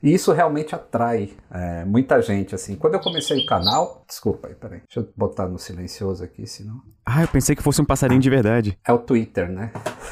E isso realmente atrai muita gente, assim. Quando eu comecei o canal... Desculpa aí, peraí. Deixa eu botar no silencioso aqui, senão... Ah, eu pensei que fosse um passarinho de verdade. É o Twitter, né?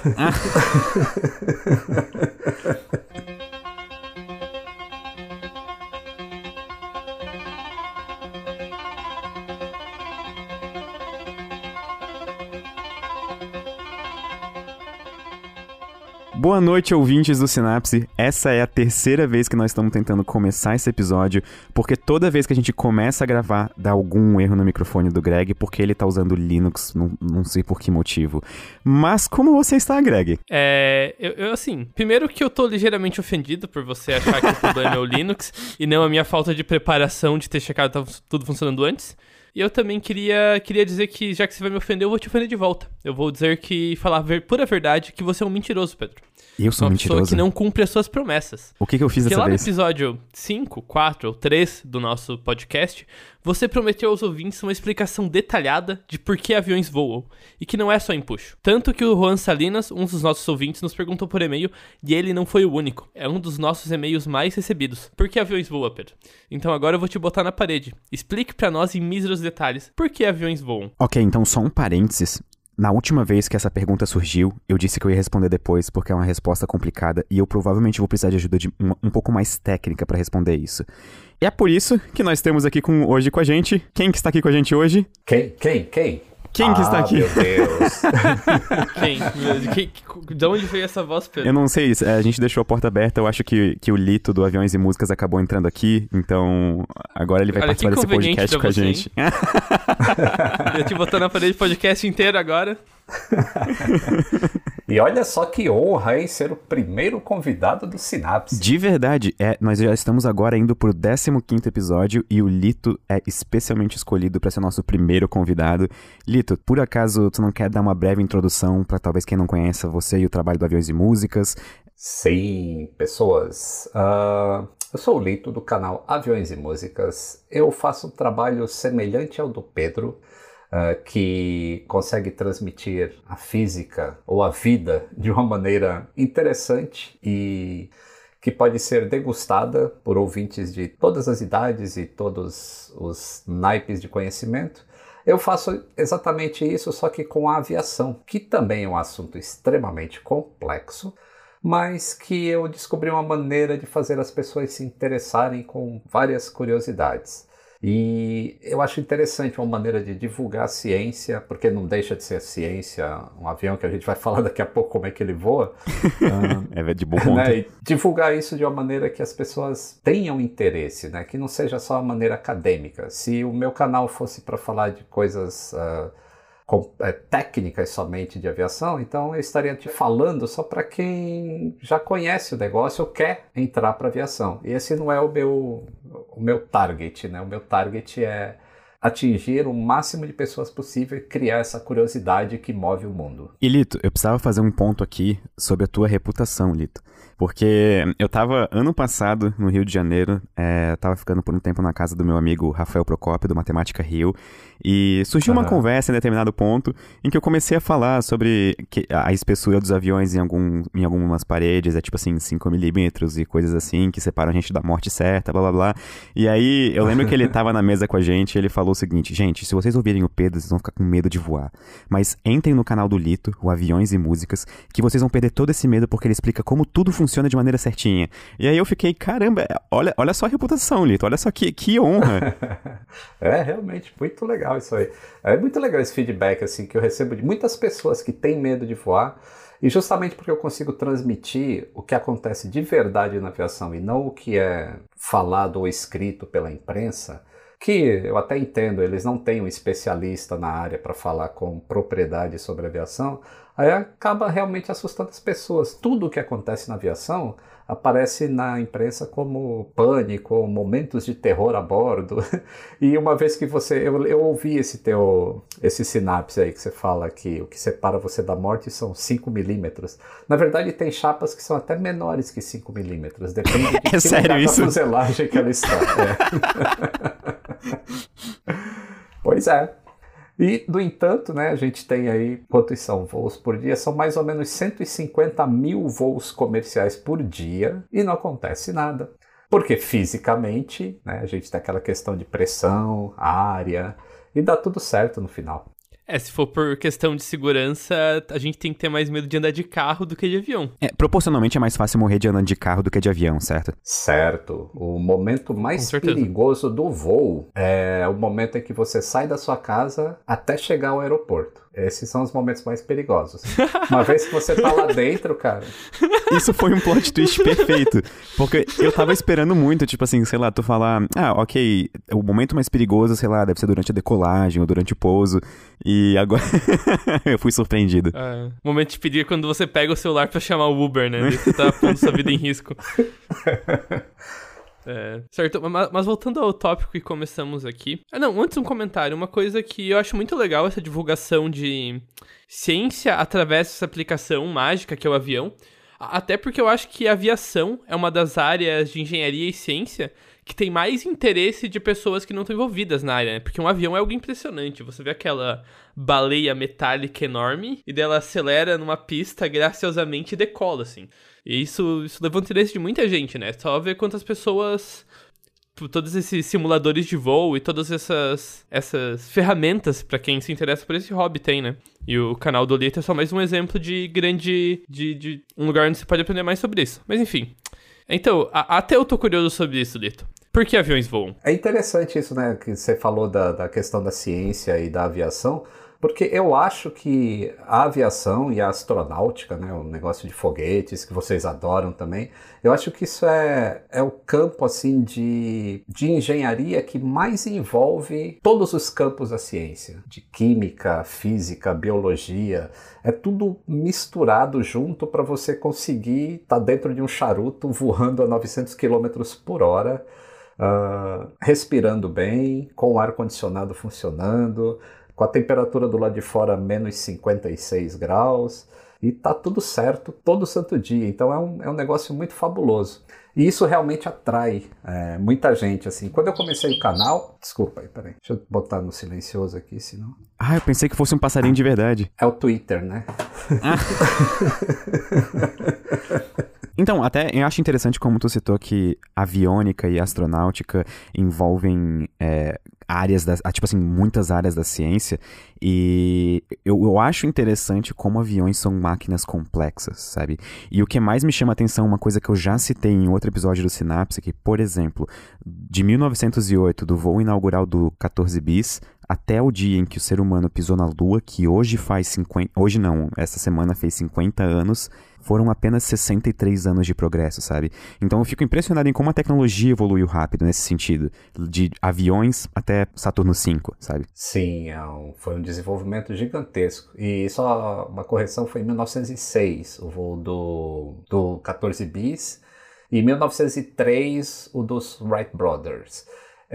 Boa noite, ouvintes do Sinapse. Essa é a terceira vez que nós estamos tentando começar esse episódio, porque toda vez que a gente começa a gravar, dá algum erro no microfone do Greg, porque ele tá usando Linux, não sei por que motivo. Mas como você está, Greg? Eu assim, primeiro que eu tô ligeiramente ofendido por você achar que o problema é o Linux e não a minha falta de preparação de ter checado tudo funcionando antes. E eu também queria dizer que, já que você vai me ofender, eu vou te ofender de volta. Eu vou dizer falar a pura verdade, que você é um mentiroso, Pedro. Eu sou mentiroso? Uma pessoa que não cumpre as suas promessas. O que eu fiz dessa vez? Porque lá no episódio 5, 4 ou 3 do nosso podcast, você prometeu aos ouvintes uma explicação detalhada de por que aviões voam, e que não é só empuxo. Tanto que o Juan Salinas, um dos nossos ouvintes, nos perguntou por e-mail, e ele não foi o único. É um dos nossos e-mails mais recebidos. Por que aviões voam, Pedro? Então agora eu vou te botar na parede. Explique pra nós em míseros detalhes por que aviões voam. Ok, então só um parênteses. Na última vez que essa pergunta surgiu, eu disse que eu ia responder depois, porque é uma resposta complicada e eu provavelmente vou precisar de ajuda um pouco mais técnica pra responder isso. E é por isso que nós temos aqui hoje com a gente... Quem que está aqui com a gente hoje? Quem? Quem que está aqui? Meu Deus. De onde veio essa voz, Pedro? Eu não sei, a gente deixou a porta aberta, eu acho que o Lito do Aviões e Músicas acabou entrando aqui, então agora ele vai participar desse podcast com a gente. Eu te botou na parede podcast inteiro agora. E olha só que honra, hein, ser o primeiro convidado do Sinapse. De verdade, nós já estamos agora indo pro 15º episódio e o Lito é especialmente escolhido para ser nosso primeiro convidado. Lito, por acaso tu não quer dar uma breve introdução para talvez quem não conheça você e o trabalho do Aviões e Músicas? Sim, pessoas. Eu sou o Lito do canal Aviões e Músicas. Eu faço um trabalho semelhante ao do Pedro, que consegue transmitir a física ou a vida de uma maneira interessante e que pode ser degustada por ouvintes de todas as idades e todos os naipes de conhecimento. Eu faço exatamente isso, só que com a aviação, que também é um assunto extremamente complexo, mas que eu descobri uma maneira de fazer as pessoas se interessarem com várias curiosidades. E eu acho interessante uma maneira de divulgar a ciência, porque não deixa de ser ciência, um avião que a gente vai falar daqui a pouco como é que ele voa. É de bom ponto. Né? E divulgar isso de uma maneira que as pessoas tenham interesse, né? Que não seja só uma maneira acadêmica. Se o meu canal fosse para falar de coisas técnicas somente de aviação, então eu estaria te falando só para quem já conhece o negócio ou quer entrar para aviação. E esse não é o meu target, né? O meu target é atingir o máximo de pessoas possível e criar essa curiosidade que move o mundo. E Lito, eu precisava fazer um ponto aqui sobre a tua reputação, Lito. Porque eu tava, ano passado, no Rio de Janeiro, tava ficando por um tempo na casa do meu amigo Rafael Procópio, do Matemática Rio, e surgiu uma conversa em determinado ponto em que eu comecei a falar sobre a espessura dos aviões em algumas paredes, tipo assim, 5 milímetros e coisas assim, que separam a gente da morte certa, blá blá blá. E aí, eu lembro que ele tava na mesa com a gente e ele falou o seguinte: gente, se vocês ouvirem o Pedro, vocês vão ficar com medo de voar. Mas entrem no canal do Lito, o Aviões e Músicas, que vocês vão perder todo esse medo porque ele explica como tudo funciona de maneira certinha. E aí eu fiquei, caramba, olha só a reputação, Lito, olha só que honra. Realmente, muito legal isso aí. É muito legal esse feedback, assim, que eu recebo de muitas pessoas que têm medo de voar, e justamente porque eu consigo transmitir o que acontece de verdade na aviação e não o que é falado ou escrito pela imprensa, que eu até entendo, eles não têm um especialista na área para falar com propriedade sobre aviação, aí acaba realmente assustando as pessoas. Tudo o que acontece na aviação aparece na imprensa como pânico, momentos de terror a bordo. E uma vez que eu ouvi esse sinapse aí que você fala que o que separa você da morte são 5 milímetros. Na verdade, tem chapas que são até menores que 5 milímetros. Depende de que lugar da fuselagem que ela está. Pois é. E, no entanto, né, a gente tem aí, quantos são voos por dia? São mais ou menos 150 mil voos comerciais por dia e não acontece nada. Porque fisicamente, né, a gente tem aquela questão de pressão, área, e dá tudo certo no final. Se for por questão de segurança, a gente tem que ter mais medo de andar de carro do que de avião. Proporcionalmente é mais fácil morrer de andando de carro do que de avião, certo? Certo. O momento mais perigoso do voo é o momento em que você sai da sua casa até chegar ao aeroporto. Esses são os momentos mais perigosos. Uma vez que você tá lá dentro, cara... Isso foi um plot twist perfeito. Porque eu tava esperando muito, tipo assim, sei lá, tu falar... ok, o momento mais perigoso, sei lá, deve ser durante a decolagem ou durante o pouso. E agora eu fui surpreendido. O momento de perigo é quando você pega o celular pra chamar o Uber, né? Você tá pondo sua vida em risco. Certo, mas voltando ao tópico que começamos aqui... antes um comentário. Uma coisa que eu acho muito legal, essa divulgação de ciência através dessa aplicação mágica que é o avião. Até porque eu acho que a aviação é uma das áreas de engenharia e ciência que tem mais interesse de pessoas que não estão envolvidas na área, né? Porque um avião é algo impressionante. Você vê aquela baleia metálica enorme e dela acelera numa pista graciosamente e decola, assim. E isso levanta o interesse de muita gente, né? Só ver quantas pessoas... todos esses simuladores de voo e todas essas ferramentas pra quem se interessa por esse hobby tem, né? E o canal do Lito é só mais um exemplo de um lugar onde você pode aprender mais sobre isso. Mas enfim. Então, até eu tô curioso sobre isso, Lito. Por que aviões voam? É interessante isso, né? Que você falou da questão da ciência e da aviação. Porque eu acho que a aviação e a astronáutica, né, o negócio de foguetes, que vocês adoram também, eu acho que isso é o campo assim, de engenharia que mais envolve todos os campos da ciência. De química, física, biologia, é tudo misturado junto para você conseguir estar dentro de um charuto voando a 900 km por hora, respirando bem, com o ar-condicionado funcionando, com a temperatura do lado de fora menos 56 graus, e tá tudo certo todo santo dia. Então é um negócio muito fabuloso. E isso realmente atrai muita gente, assim. Quando eu comecei o canal... Desculpa aí, peraí. Deixa eu botar no silencioso aqui, senão... Eu pensei que fosse um passarinho de verdade. É o Twitter, né? Então, até eu acho interessante como tu citou que aviônica e astronáutica envolvem áreas, tipo assim, muitas áreas da ciência, e eu acho interessante como aviões são máquinas complexas, sabe? E o que mais me chama a atenção, uma coisa que eu já citei em outro episódio do Sinapse, que, por exemplo, de 1908, do voo inaugural do 14 bis, até o dia em que o ser humano pisou na Lua, que hoje faz 50... Hoje não, essa semana fez 50 anos, foram apenas 63 anos de progresso, sabe? Então eu fico impressionado em como a tecnologia evoluiu rápido nesse sentido, de aviões até Saturno V, sabe? Sim, foi um desenvolvimento gigantesco. E só uma correção, foi em 1906, o voo do 14 bis, e em 1903, o dos Wright Brothers.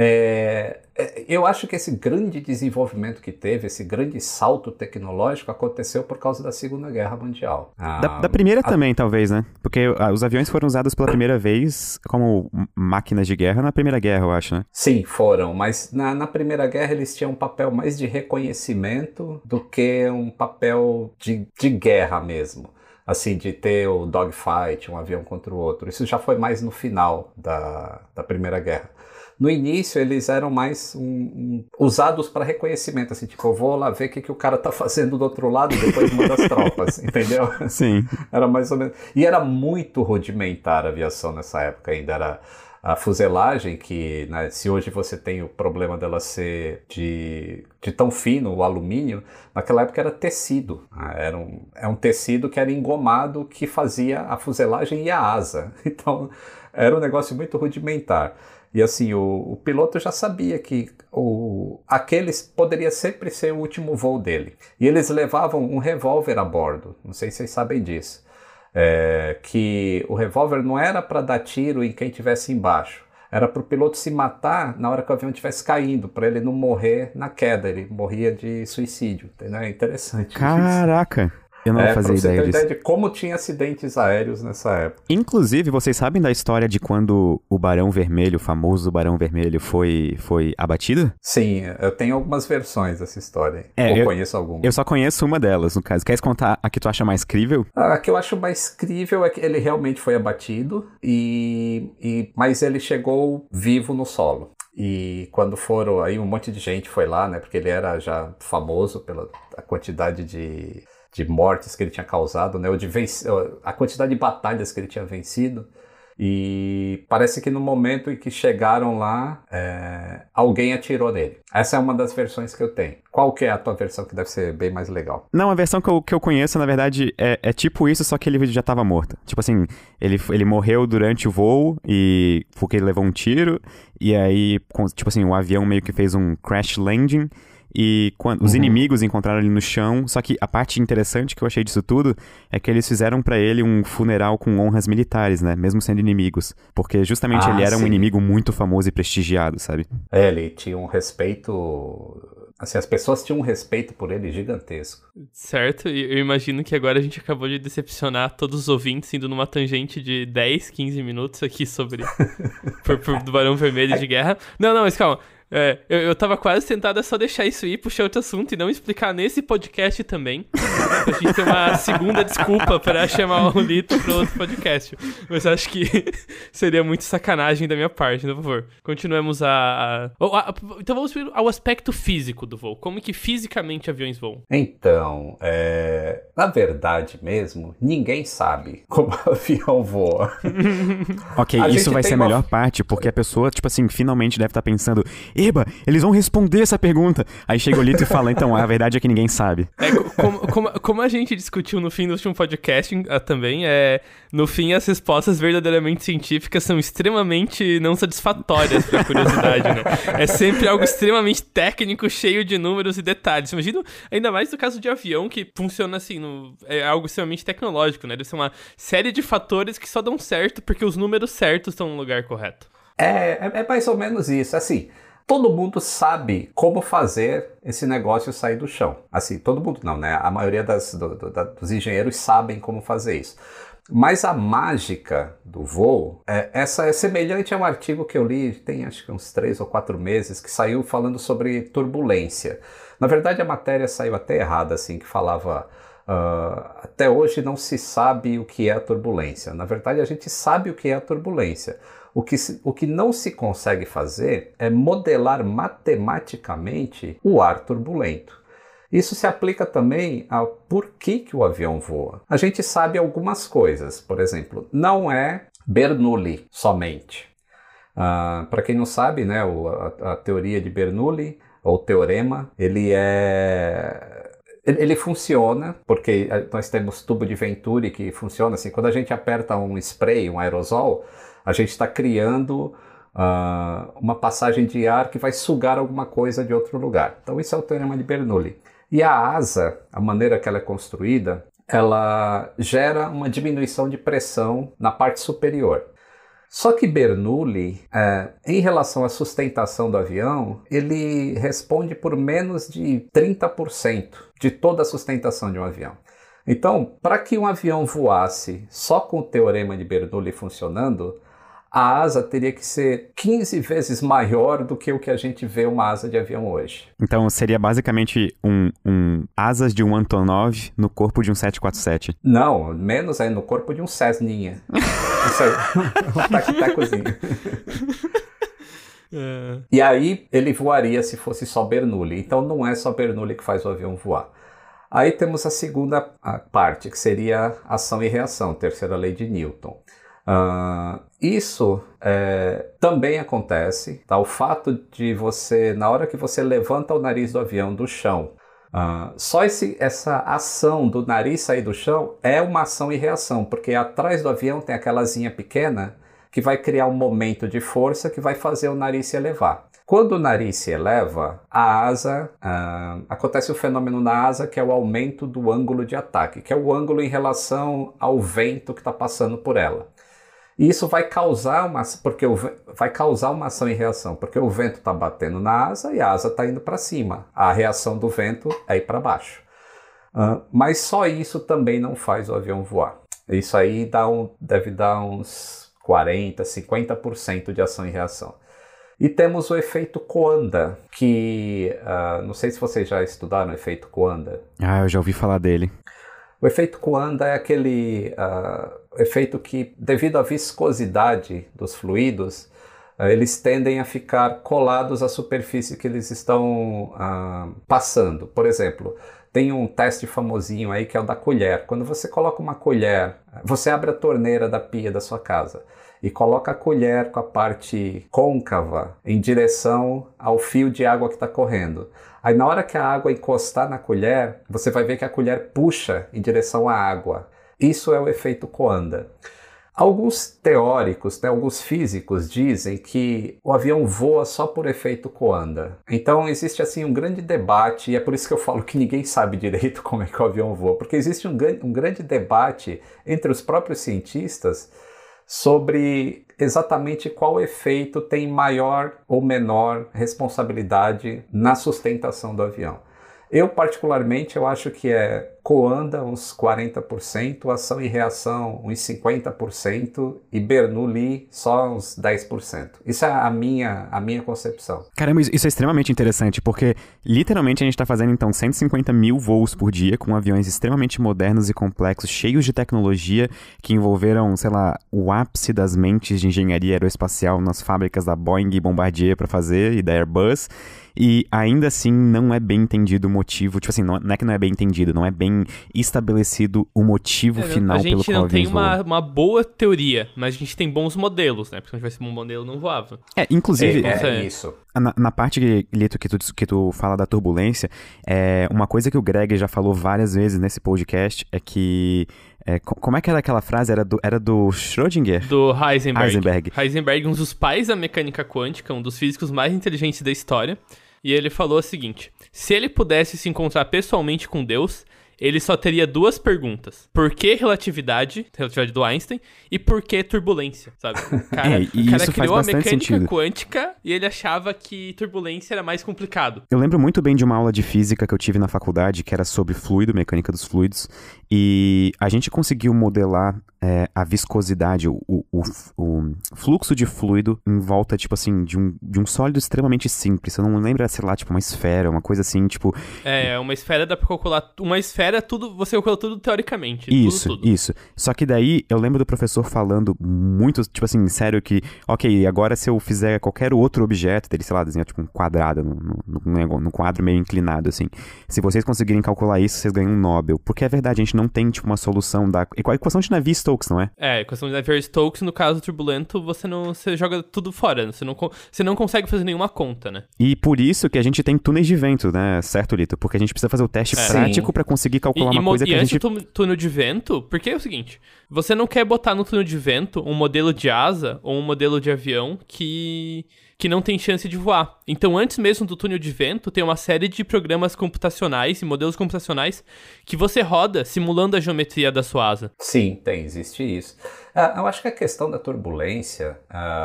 Eu acho que esse grande desenvolvimento que teve, esse grande salto tecnológico, aconteceu por causa da Segunda Guerra Mundial. Da primeira também, talvez, né? Porque os aviões foram usados pela primeira vez como máquinas de guerra na Primeira Guerra, eu acho, né? Sim, foram, mas na Primeira Guerra eles tinham um papel mais de reconhecimento do que um papel de guerra mesmo. Assim, de ter o dogfight, um avião contra o outro. Isso já foi mais no final da Primeira Guerra. No início, eles eram mais usados para reconhecimento, assim, tipo, eu vou lá ver o que o cara tá fazendo do outro lado e depois manda as tropas, entendeu? Sim. Era mais ou menos... E era muito rudimentar a aviação nessa época ainda, era a fuselagem que, né, se hoje você tem o problema dela ser de tão fino, o alumínio, naquela época era tecido, é um tecido que era engomado que fazia a fuselagem e a asa, então era um negócio muito rudimentar. E assim, o piloto já sabia que aqueles poderia sempre ser o último voo dele. E eles levavam um revólver a bordo, não sei se vocês sabem disso. Que o revólver não era para dar tiro em quem estivesse embaixo. Era para o piloto se matar na hora que o avião estivesse caindo, para ele não morrer na queda, ele morria de suicídio. Entendeu? É interessante. Caraca! Eu não fazia pra você ideia ter disso. ideia de como tinha acidentes aéreos nessa época. Inclusive, vocês sabem da história de quando o Barão Vermelho, o famoso Barão Vermelho, foi abatido? Sim, eu tenho algumas versões dessa história. Eu conheço algumas. Eu só conheço uma delas, no caso. Queres contar a que tu acha mais crível? A que eu acho mais crível é que ele realmente foi abatido, mas ele chegou vivo no solo. E quando foram, aí um monte de gente foi lá, né? Porque ele era já famoso pela a quantidade de mortes que ele tinha causado, né? A quantidade de batalhas que ele tinha vencido. E parece que no momento em que chegaram lá, alguém atirou nele. Essa é uma das versões que eu tenho. Qual que é a tua versão que deve ser bem mais legal? Não, a versão que eu conheço, na verdade, é tipo isso, só que ele já tava morto. Tipo assim, ele morreu durante o voo, porque ele levou um tiro, e aí, tipo assim, o avião meio que fez um crash landing, e quando os inimigos encontraram ele no chão, só que a parte interessante que eu achei disso tudo é que eles fizeram pra ele um funeral com honras militares, né? Mesmo sendo inimigos. Porque justamente ele era um inimigo muito famoso e prestigiado, sabe? Ele tinha um respeito... Assim, as pessoas tinham um respeito por ele gigantesco. Certo, e eu imagino que agora a gente acabou de decepcionar todos os ouvintes indo numa tangente de 10, 15 minutos aqui sobre... do Barão Vermelho de Guerra. Não, mas calma. Eu tava quase tentado só deixar isso ir, puxar outro assunto e não explicar nesse podcast também. Pra gente ter uma segunda desculpa pra chamar o Lito pro outro podcast. Mas acho que seria muito sacanagem da minha parte, então, por favor. Continuemos então vamos ao aspecto físico do voo. Como que fisicamente aviões voam? Então, na verdade mesmo, ninguém sabe como o avião voa. Ok, isso vai ser a melhor parte, porque a pessoa, tipo assim, finalmente deve estar pensando... Eba, eles vão responder essa pergunta. Aí chega o Lito e fala, então, a verdade é que ninguém sabe. Como a gente discutiu no fim do último podcast também, no fim as respostas verdadeiramente científicas são extremamente não satisfatórias pra curiosidade, né? É sempre algo extremamente técnico, cheio de números e detalhes. Imagina, ainda mais no caso de avião, que funciona assim, é algo extremamente tecnológico, né? Deve ser uma série de fatores que só dão certo porque os números certos estão no lugar correto. É mais ou menos isso, assim... Todo mundo sabe como fazer esse negócio sair do chão. Assim, todo mundo não, né? A maioria dos engenheiros sabem como fazer isso. Mas a mágica do voo, essa é semelhante a um artigo que eu li, tem acho que uns 3 ou 4 meses, que saiu falando sobre turbulência. Na verdade, a matéria saiu até errada, assim, que falava... até hoje não se sabe o que é a turbulência. Na verdade, a gente sabe o que é a turbulência. O que não se consegue fazer é modelar matematicamente o ar turbulento. Isso se aplica também ao porquê que o avião voa. A gente sabe algumas coisas, por exemplo, não é Bernoulli somente. Para quem não sabe, né, a teoria de Bernoulli, ou teorema, ele funciona, porque nós temos tubo de Venturi que funciona assim, quando a gente aperta um spray, um aerosol, a gente está criando uma passagem de ar que vai sugar alguma coisa de outro lugar. Então isso é o teorema de Bernoulli. E a asa, a maneira que ela é construída, ela gera uma diminuição de pressão na parte superior. Só que Bernoulli, em relação à sustentação do avião, ele responde por menos de 30% de toda a sustentação de um avião. Então, para que um avião voasse só com o teorema de Bernoulli funcionando, a asa teria que ser 15 vezes maior do que o que a gente vê uma asa de avião hoje. Então seria basicamente asas de um Antonov no corpo de um 747. Não, menos no corpo de um Cessninha. Isso é um tac-tacozinho. E aí ele voaria se fosse só Bernoulli. Então não é só Bernoulli que faz o avião voar. Aí temos a segunda parte, que seria ação e reação, terceira lei de Newton. Isso também acontece, tá? O fato de você, na hora que você levanta o nariz do avião do chão, só essa ação do nariz sair do chão é uma ação e reação, porque atrás do avião tem aquela asinha pequena que vai criar um momento de força que vai fazer o nariz se elevar. Quando o nariz se eleva, a asa, acontece o fenômeno na asa que é o aumento do ângulo de ataque, que é o ângulo em relação ao vento que está passando por ela. E isso vai causar uma ação e reação, porque o vento está batendo na asa e a asa está indo para cima. A reação do vento é ir para baixo. Mas só isso também não faz o avião voar. Isso aí deve dar uns 40%, 50% de ação e reação. E temos o efeito Coanda, que não sei se vocês já estudaram o efeito Coanda. Eu já ouvi falar dele. O efeito Coanda é aquele efeito que, devido à viscosidade dos fluidos, eles tendem a ficar colados à superfície que eles estão passando. Por exemplo, tem um teste famosinho aí que é o da colher. Quando você coloca uma colher, você abre a torneira da pia da sua casa e coloca a colher com a parte côncava em direção ao fio de água que está correndo. Aí na hora que a água encostar na colher, você vai ver que a colher puxa em direção à água. Isso é o efeito Coanda. Alguns teóricos, alguns físicos dizem que o avião voa só por efeito Coanda. Então existe assim um grande debate, e é por isso que eu falo que ninguém sabe direito como é que o avião voa, porque existe um grande debate entre os próprios cientistas sobre exatamente qual efeito tem maior ou menor responsabilidade na sustentação do avião. Eu, particularmente, eu acho que é Coanda uns 40%, ação e reação uns 50% e Bernoulli só uns 10%. Isso é a minha concepção. Caramba, isso é extremamente interessante, porque literalmente a gente está fazendo então 150 mil voos por dia com aviões extremamente modernos e complexos, cheios de tecnologia que envolveram, sei lá, o ápice das mentes de engenharia aeroespacial nas fábricas da Boeing e Bombardier para fazer e da Airbus. E ainda assim não é bem entendido o motivo, tipo assim, não é que não é bem entendido, não é bem estabelecido o motivo final pelo qual o avião voa. A gente não tem uma boa teoria, mas a gente tem bons modelos, né? Porque se não tivesse um bom modelo, não voava. Inclusive... Isso. Na parte, Lito, que tu fala da turbulência, uma coisa que o Greg já falou várias vezes nesse podcast é que... como é que era aquela frase? Era do Schrödinger? Do Heisenberg. Heisenberg, um dos pais da mecânica quântica, um dos físicos mais inteligentes da história. E ele falou o seguinte: se ele pudesse se encontrar pessoalmente com Deus, ele só teria duas perguntas. Por que relatividade do Einstein, e por que turbulência, sabe? O cara criou a mecânica quântica e ele achava que turbulência era mais complicado. Eu lembro muito bem de uma aula de física que eu tive na faculdade, que era sobre fluido, mecânica dos fluidos, e a gente conseguiu modelar a viscosidade, o fluxo de fluido em volta, tipo assim, de um sólido extremamente simples. Eu não lembro, sei lá, tipo uma esfera, uma coisa assim, tipo... Uma esfera dá pra calcular... Uma esfera, você calcula tudo teoricamente. Isso. Só que daí, eu lembro do professor falando muito, tipo assim, sério, que... Ok, agora se eu fizer qualquer outro objeto, dele, sei lá, desenhar tipo um quadrado, num quadro meio inclinado, assim. Se vocês conseguirem calcular isso, vocês ganham um Nobel. Porque é verdade, a gente não tem, tipo, uma solução da... A equação de Navier-Stokes, não é? A equação de Navier-Stokes, no caso turbulento, você joga tudo fora, né? Você não consegue fazer nenhuma conta, né? E por isso que a gente tem túneis de vento, né? Certo, Lito? Porque a gente precisa fazer o teste prático pra conseguir calcular uma coisa que a gente... E antes do túnel de vento, porque é o seguinte, você não quer botar no túnel de vento um modelo de asa ou um modelo de avião que não tem chance de voar. Então, antes mesmo do túnel de vento, tem uma série de programas computacionais e modelos computacionais que você roda simulando a geometria da sua asa. Sim, existe isso. Eu acho que a questão da turbulência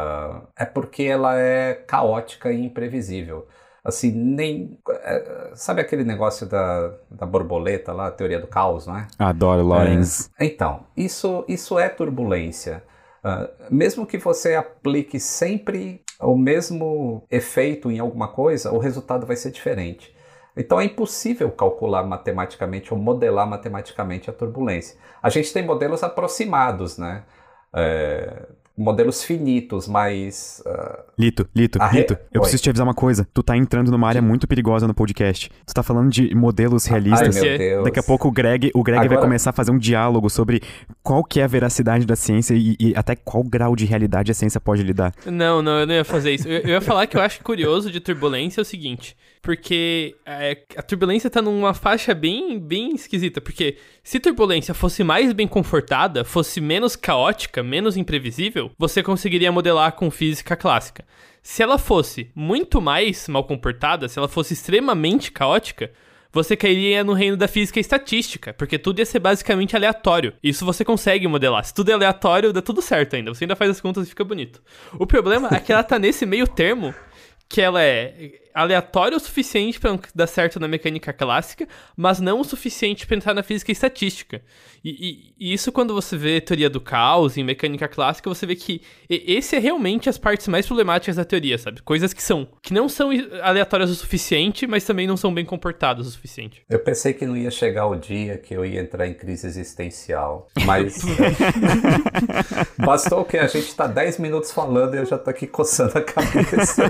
é porque ela é caótica e imprevisível. Assim, sabe aquele negócio da borboleta lá, a teoria do caos, não é? Adoro, Lorenz. Então, isso é turbulência. Mesmo que você aplique sempre o mesmo efeito em alguma coisa, o resultado vai ser diferente. Então é impossível calcular matematicamente ou modelar matematicamente a turbulência. A gente tem modelos aproximados, né? Modelos finitos, mas... Lito, eu preciso te avisar uma coisa. Tu tá entrando numa área muito perigosa no podcast. Tu tá falando de modelos realistas. Ai, meu Deus. Daqui a pouco o Greg Agora... vai começar a fazer um diálogo sobre qual que é a veracidade da ciência e até qual grau de realidade a ciência pode lidar. Não, eu não ia fazer isso. Eu ia falar que eu acho curioso de turbulência é o seguinte... Porque a turbulência tá numa faixa bem, bem esquisita. Porque se turbulência fosse mais bem comportada, fosse menos caótica, menos imprevisível, você conseguiria modelar com física clássica. Se ela fosse muito mais mal comportada, se ela fosse extremamente caótica, você cairia no reino da física estatística, porque tudo ia ser basicamente aleatório. Isso você consegue modelar. Se tudo é aleatório, dá tudo certo ainda. Você ainda faz as contas e fica bonito. O problema é que ela tá nesse meio termo, que ela aleatório o suficiente pra não dar certo na mecânica clássica, mas não o suficiente pra entrar na física e estatística. E isso, quando você vê teoria do caos em mecânica clássica, você vê que esse é realmente as partes mais problemáticas da teoria, sabe? Coisas que não são aleatórias o suficiente, mas também não são bem comportadas o suficiente. Eu pensei que não ia chegar o dia que eu ia entrar em crise existencial, mas bastou que a gente tá 10 minutos falando e eu já tô aqui coçando a cabeça.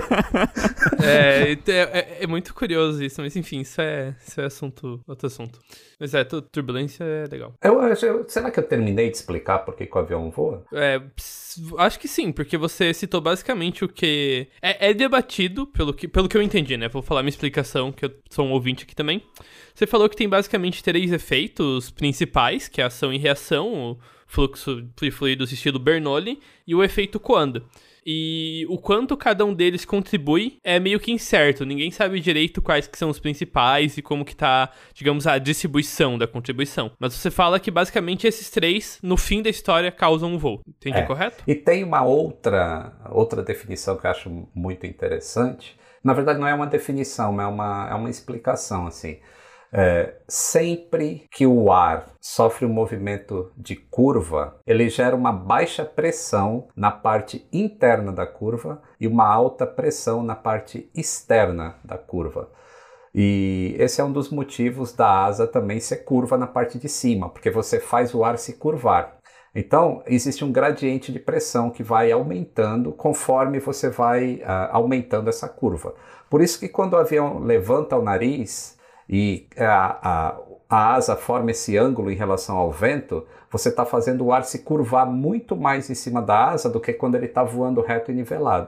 É muito curioso isso, mas enfim, isso é outro assunto. Mas turbulência é legal. Será que eu terminei de explicar por que o avião voa? Acho que sim, porque você citou basicamente o que... É debatido, pelo que eu entendi, né? Vou falar minha explicação, que eu sou um ouvinte aqui também. Você falou que tem basicamente 3 efeitos principais, que é a ação e reação, o fluxo de fluidos estilo Bernoulli, e o efeito Coanda. E o quanto cada um deles contribui é meio que incerto. Ninguém sabe direito quais que são os principais e como que tá, digamos, a distribuição da contribuição. Mas você fala que basicamente esses 3, no fim da história, causam um voo. Entendi correto? E tem uma outra definição que eu acho muito interessante. Na verdade, não é uma definição, é uma explicação, assim. Sempre que o ar sofre um movimento de curva, ele gera uma baixa pressão na parte interna da curva e uma alta pressão na parte externa da curva. E esse é um dos motivos da asa também ser curva na parte de cima, porque você faz o ar se curvar. Então, existe um gradiente de pressão que vai aumentando conforme você vai aumentando essa curva. Por isso que quando o avião levanta o nariz e a asa forma esse ângulo em relação ao vento, você está fazendo o ar se curvar muito mais em cima da asa do que quando ele está voando reto e nivelado.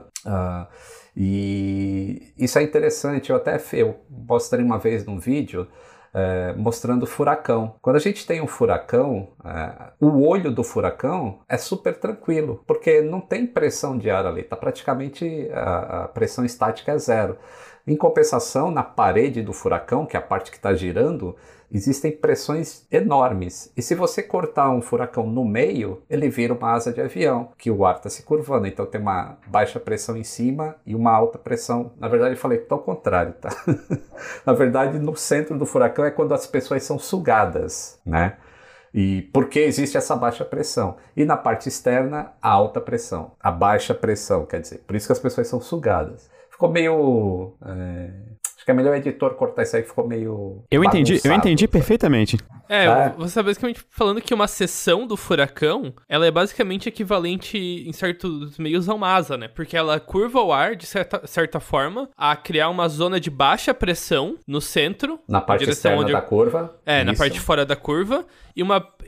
E isso é interessante, eu mostrei uma vez num vídeo mostrando furacão. Quando a gente tem um furacão, o olho do furacão é super tranquilo, porque não tem pressão de ar ali, tá praticamente a pressão estática é zero. Em compensação, na parede do furacão, que é a parte que está girando, existem pressões enormes. E se você cortar um furacão no meio, ele vira uma asa de avião, que o ar está se curvando. Então tem uma baixa pressão em cima e uma alta pressão. Na verdade, eu falei tudo ao contrário, tá? Na verdade, no centro do furacão é quando as pessoas são sugadas, né? E porque existe essa baixa pressão. E na parte externa, a alta pressão. A baixa pressão, quer dizer. Por isso que as pessoas são sugadas. Ficou meio... acho que é melhor o editor cortar isso aí, que ficou meio... Eu entendi perfeitamente. Você está basicamente falando que uma seção do furacão, ela é basicamente equivalente, em certos meios, a uma asa, né? Porque ela curva o ar, de certa forma, a criar uma zona de baixa pressão no centro. Na parte externa da curva. Na parte fora da curva. E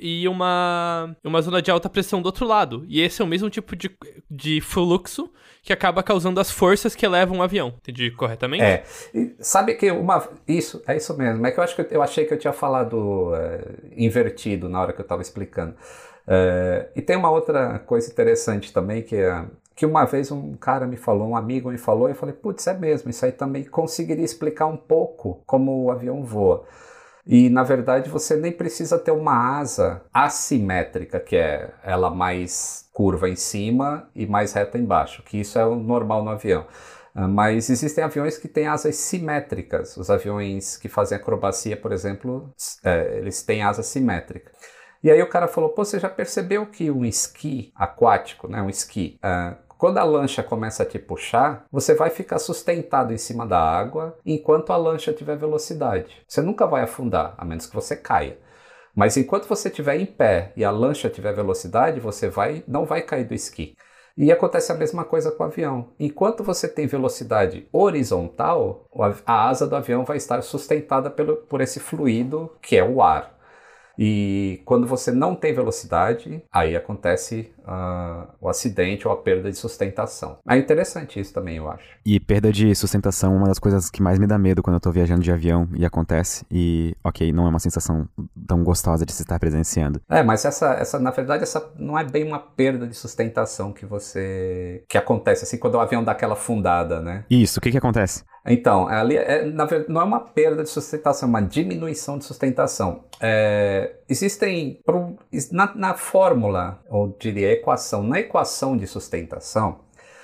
uma zona de alta pressão do outro lado. E esse é o mesmo tipo de fluxo que acaba causando as forças que elevam o avião. Entendi corretamente? E sabe que isso mesmo. É que eu achei que eu tinha falado invertido na hora que eu estava explicando. E tem uma outra coisa interessante também, que uma vez um cara me falou, um amigo me falou, e eu falei, putz, é mesmo, isso aí também conseguiria explicar um pouco como o avião voa. E, na verdade, você nem precisa ter uma asa assimétrica, que é ela mais curva em cima e mais reta embaixo, que isso é o normal no avião. Mas existem aviões que têm asas simétricas. Os aviões que fazem acrobacia, por exemplo, eles têm asa simétrica. E aí o cara falou, pô, você já percebeu que um esqui aquático, né, um esqui... Quando a lancha começa a te puxar, você vai ficar sustentado em cima da água enquanto a lancha tiver velocidade. Você nunca vai afundar, a menos que você caia. Mas enquanto você estiver em pé e a lancha tiver velocidade, você não vai cair do esqui. E acontece a mesma coisa com o avião. Enquanto você tem velocidade horizontal, a asa do avião vai estar sustentada por esse fluido que é o ar. E quando você não tem velocidade, aí acontece o acidente ou a perda de sustentação. É interessante isso também, eu acho. E perda de sustentação é uma das coisas que mais me dá medo quando eu tô viajando de avião e acontece. E, ok, não é uma sensação tão gostosa de se estar presenciando. Mas na verdade, essa não é bem uma perda de sustentação que acontece, assim, quando o avião dá aquela fundada, né? Isso, o que acontece? Então, ali na verdade, não é uma perda de sustentação, é uma diminuição de sustentação. Existem, na fórmula, ou diria equação, na equação de sustentação,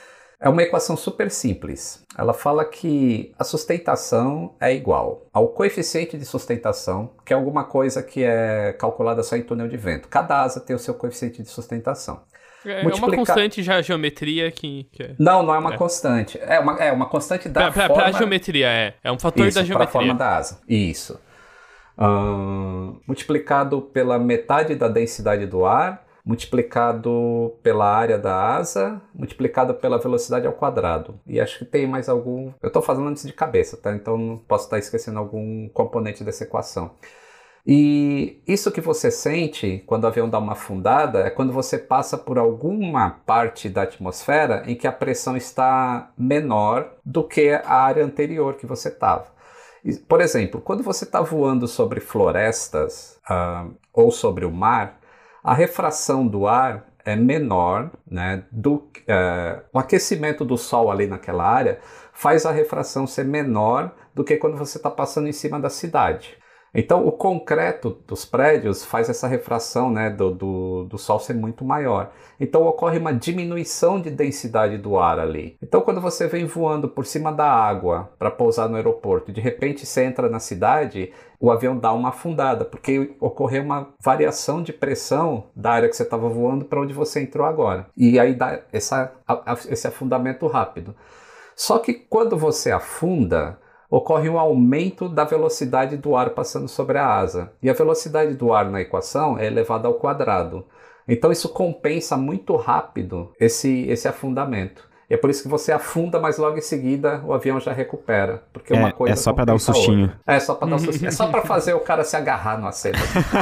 É uma equação super simples. Ela fala que a sustentação é igual ao coeficiente de sustentação, que é alguma coisa que é calculada só em túnel de vento. Cada asa tem o seu coeficiente de sustentação. É uma constante já a geometria que é... Não é uma constante. É uma constante da forma... Pra geometria, é um fator da geometria. Para a forma da asa. Isso. Multiplicado pela metade da densidade do ar, multiplicado pela área da asa, multiplicado pela velocidade ao quadrado. E acho que tem mais algum... Eu estou fazendo antes de cabeça, tá? Então não posso estar esquecendo algum componente dessa equação. E isso que você sente quando o avião dá uma afundada é quando você passa por alguma parte da atmosfera em que a pressão está menor do que a área anterior que você estava. Por exemplo, quando você está voando sobre florestas ou sobre o mar, a refração do ar é menor, né, o aquecimento do sol ali naquela área faz a refração ser menor do que quando você está passando em cima da cidade. Então, o concreto dos prédios faz essa refração, né, do sol ser muito maior. Então, ocorre uma diminuição de densidade do ar ali. Então, quando você vem voando por cima da água para pousar no aeroporto, de repente você entra na cidade, o avião dá uma afundada, porque ocorreu uma variação de pressão da área que você estava voando para onde você entrou agora. E aí dá esse afundamento rápido. Só que quando você afunda, ocorre um aumento da velocidade do ar passando sobre a asa. E a velocidade do ar na equação é elevada ao quadrado. Então isso compensa muito rápido esse afundamento. E é por isso que você afunda, mas logo em seguida o avião já recupera. Porque uma coisa é só para dar um sustinho. É só para dar um sustinho. É só para fazer o cara se agarrar no assento.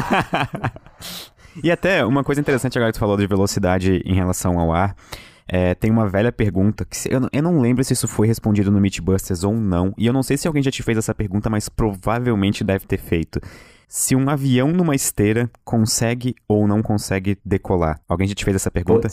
E até uma coisa interessante agora que tu falou de velocidade em relação ao ar. Tem uma velha pergunta, que eu não lembro se isso foi respondido no Mythbusters ou não, e eu não sei se alguém já te fez essa pergunta, mas provavelmente deve ter feito. Se um avião numa esteira consegue ou não consegue decolar? Alguém já te fez essa pergunta?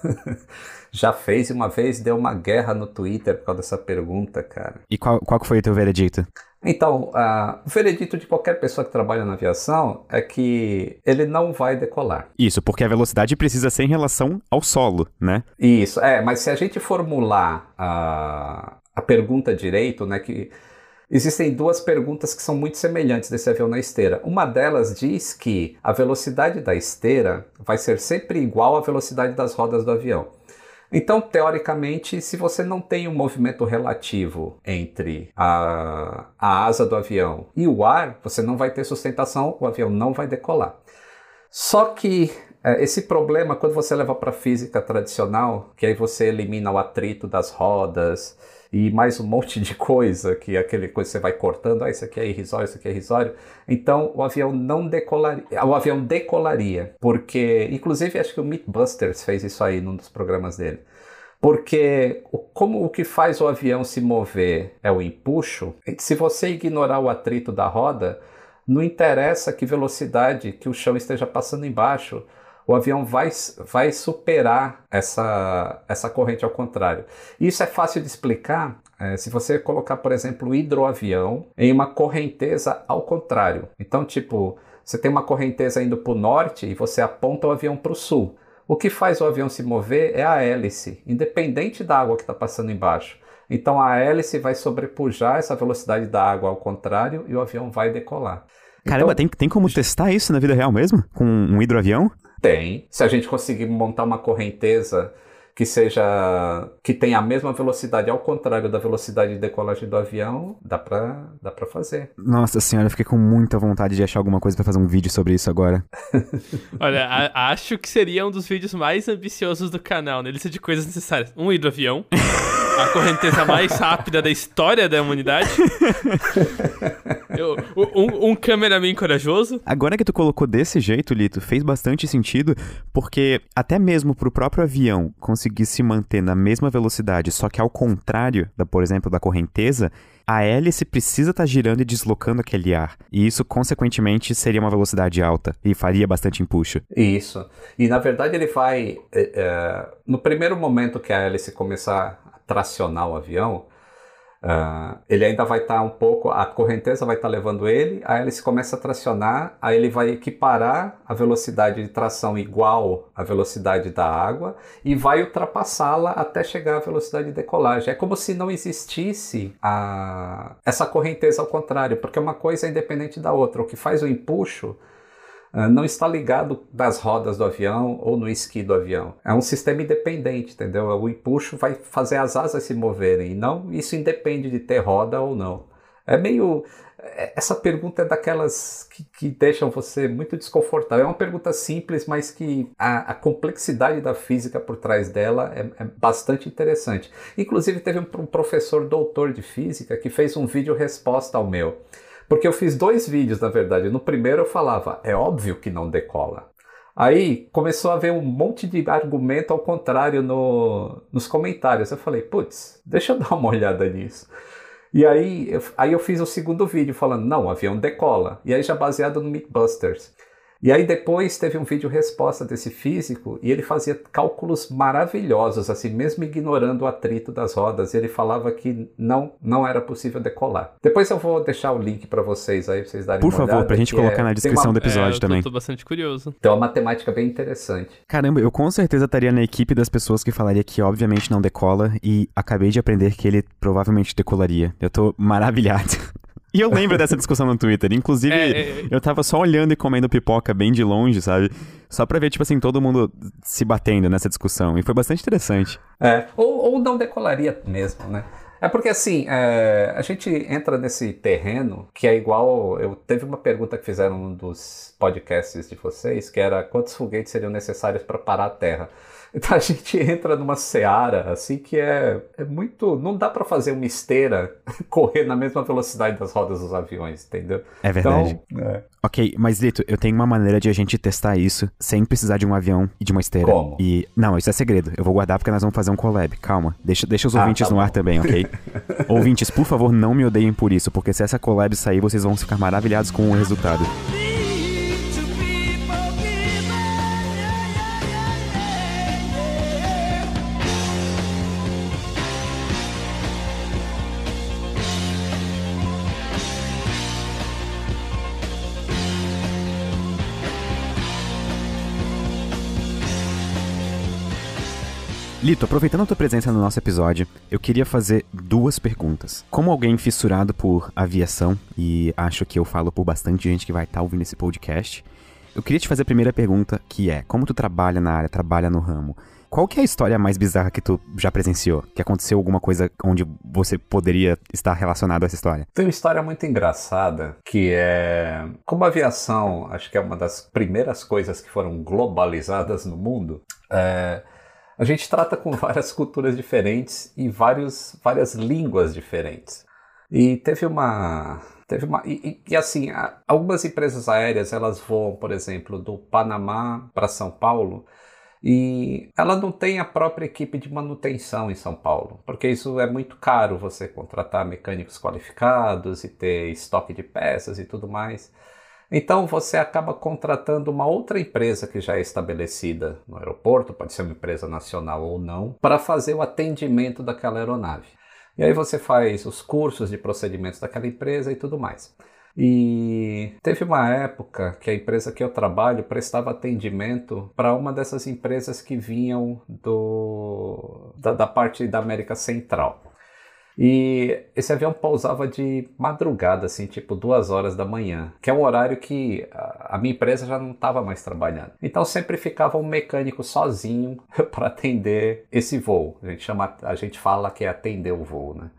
Já fez, e uma vez deu uma guerra no Twitter por causa dessa pergunta, cara. E qual que foi o teu veredito? Então, o veredito de qualquer pessoa que trabalha na aviação é que ele não vai decolar. Isso, porque a velocidade precisa ser em relação ao solo, né? Isso, mas se a gente formular a pergunta direito, né, que existem duas perguntas que são muito semelhantes desse avião na esteira. Uma delas diz que a velocidade da esteira vai ser sempre igual à velocidade das rodas do avião. Então, teoricamente, se você não tem um movimento relativo entre a asa do avião e o ar, você não vai ter sustentação, o avião não vai decolar. Só que esse problema, quando você leva para a física tradicional, que aí você elimina o atrito das rodas e mais um monte de coisa, que é aquele coisa que você vai cortando, isso aqui é irrisório, isso aqui é irrisório. Então o avião não decolaria, o avião decolaria, porque, inclusive acho que o Mythbusters fez isso aí num dos programas dele. Porque como o que faz o avião se mover é o empuxo, se você ignorar o atrito da roda, não interessa que velocidade que o chão esteja passando embaixo, o avião vai superar essa corrente ao contrário. Isso é fácil de explicar se você colocar, por exemplo, o hidroavião em uma correnteza ao contrário. Então, tipo, você tem uma correnteza indo para o norte e você aponta o avião para o sul. O que faz o avião se mover é a hélice, independente da água que está passando embaixo. Então a hélice vai sobrepujar essa velocidade da água ao contrário e o avião vai decolar. Caramba, então, tem como testar isso na vida real mesmo? Com um hidroavião? Tem. Se a gente conseguir montar uma correnteza que tenha a mesma velocidade ao contrário da velocidade de decolagem do avião, dá pra fazer. Nossa senhora, eu fiquei com muita vontade de achar alguma coisa pra fazer um vídeo sobre isso agora. Olha, acho que seria um dos vídeos mais ambiciosos do canal, né? Lista de coisas necessárias. Um hidroavião, a correnteza mais rápida da história da humanidade, um cameraman corajoso. Agora que tu colocou desse jeito, Lito, fez bastante sentido, porque até mesmo pro próprio avião conseguir se manter na mesma velocidade, só que ao contrário, por exemplo, da correnteza, a hélice precisa estar girando e deslocando aquele ar. E isso, consequentemente, seria uma velocidade alta e faria bastante empuxo. Isso. E, na verdade, ele vai... no primeiro momento que a hélice começar a tracionar o avião, Ele ainda vai estar um pouco, a correnteza vai estar levando ele, a hélice começa a tracionar, aí ele vai equiparar a velocidade de tração igual à velocidade da água e vai ultrapassá-la até chegar à velocidade de decolagem. É como se não existisse essa correnteza ao contrário, porque uma coisa é independente da outra. O que faz o empuxo não está ligado nas rodas do avião ou no esqui do avião. É um sistema independente, entendeu? O empuxo vai fazer as asas se moverem, e não isso independe de ter roda ou não. Essa pergunta é daquelas que deixam você muito desconfortável. É uma pergunta simples, mas que a complexidade da física por trás dela é bastante interessante. Inclusive teve um professor doutor de física que fez um vídeo resposta ao meu. Porque eu fiz 2 vídeos, na verdade. No primeiro eu falava, é óbvio que não decola. Aí começou a haver um monte de argumento ao contrário nos comentários. Eu falei, putz, deixa eu dar uma olhada nisso. E aí eu fiz o segundo vídeo falando, não, o avião decola. E aí já baseado no Mythbusters. E aí depois teve um vídeo resposta desse físico e ele fazia cálculos maravilhosos, assim, mesmo ignorando o atrito das rodas. Ele falava que não era possível decolar. Depois eu vou deixar o link para vocês aí, pra vocês darem uma olhada. Por favor, pra gente colocar na descrição do episódio também. Eu tô bastante curioso. Tem uma matemática bem interessante. Caramba, eu com certeza estaria na equipe das pessoas que falaria que obviamente não decola e acabei de aprender que ele provavelmente decolaria. Eu tô maravilhado. E eu lembro dessa discussão no Twitter. Inclusive, eu tava só olhando e comendo pipoca bem de longe, sabe? Só pra ver, tipo assim, todo mundo se batendo nessa discussão. E foi bastante interessante. Ou não decolaria mesmo, né? É porque, assim, a gente entra nesse terreno que é igual... Teve uma pergunta que fizeram num dos podcasts de vocês, que era quantos foguetes seriam necessários para parar a Terra. Então a gente entra numa seara, assim, que é muito... Não dá pra fazer uma esteira correr na mesma velocidade das rodas dos aviões, entendeu? É verdade. Então, Ok, mas Lito, eu tenho uma maneira de a gente testar isso sem precisar de um avião e de uma esteira. Como? Não, isso é segredo. Eu vou guardar porque nós vamos fazer um collab. Calma. Deixa os ouvintes no ar também, ok? Ouvintes, por favor, não me odeiem por isso, porque se essa collab sair, vocês vão ficar maravilhados com o resultado. Lito, aproveitando a tua presença no nosso episódio, eu queria fazer 2 perguntas. Como alguém fissurado por aviação, e acho que eu falo por bastante gente que vai estar ouvindo esse podcast, eu queria te fazer a primeira pergunta, que é, como tu trabalha na área, trabalha no ramo, qual que é a história mais bizarra que tu já presenciou? Que aconteceu alguma coisa onde você poderia estar relacionado a essa história? Tem uma história muito engraçada, que é... Como a aviação, acho que é uma das primeiras coisas que foram globalizadas no mundo, a gente trata com várias culturas diferentes e várias línguas diferentes. E teve uma assim, algumas empresas aéreas, elas voam, por exemplo, do Panamá para São Paulo, e ela não tem a própria equipe de manutenção em São Paulo, porque isso é muito caro, você contratar mecânicos qualificados e ter estoque de peças e tudo mais. Então você acaba contratando uma outra empresa que já é estabelecida no aeroporto, pode ser uma empresa nacional ou não, para fazer o atendimento daquela aeronave. E aí você faz os cursos de procedimentos daquela empresa e tudo mais. E teve uma época que a empresa que eu trabalho prestava atendimento para uma dessas empresas que vinham da parte da América Central. E esse avião pousava de madrugada, assim, tipo 2 horas da manhã, que é um horário que a minha empresa já não estava mais trabalhando. Então sempre ficava um mecânico sozinho para atender esse voo. A gente fala que é atender o voo, né?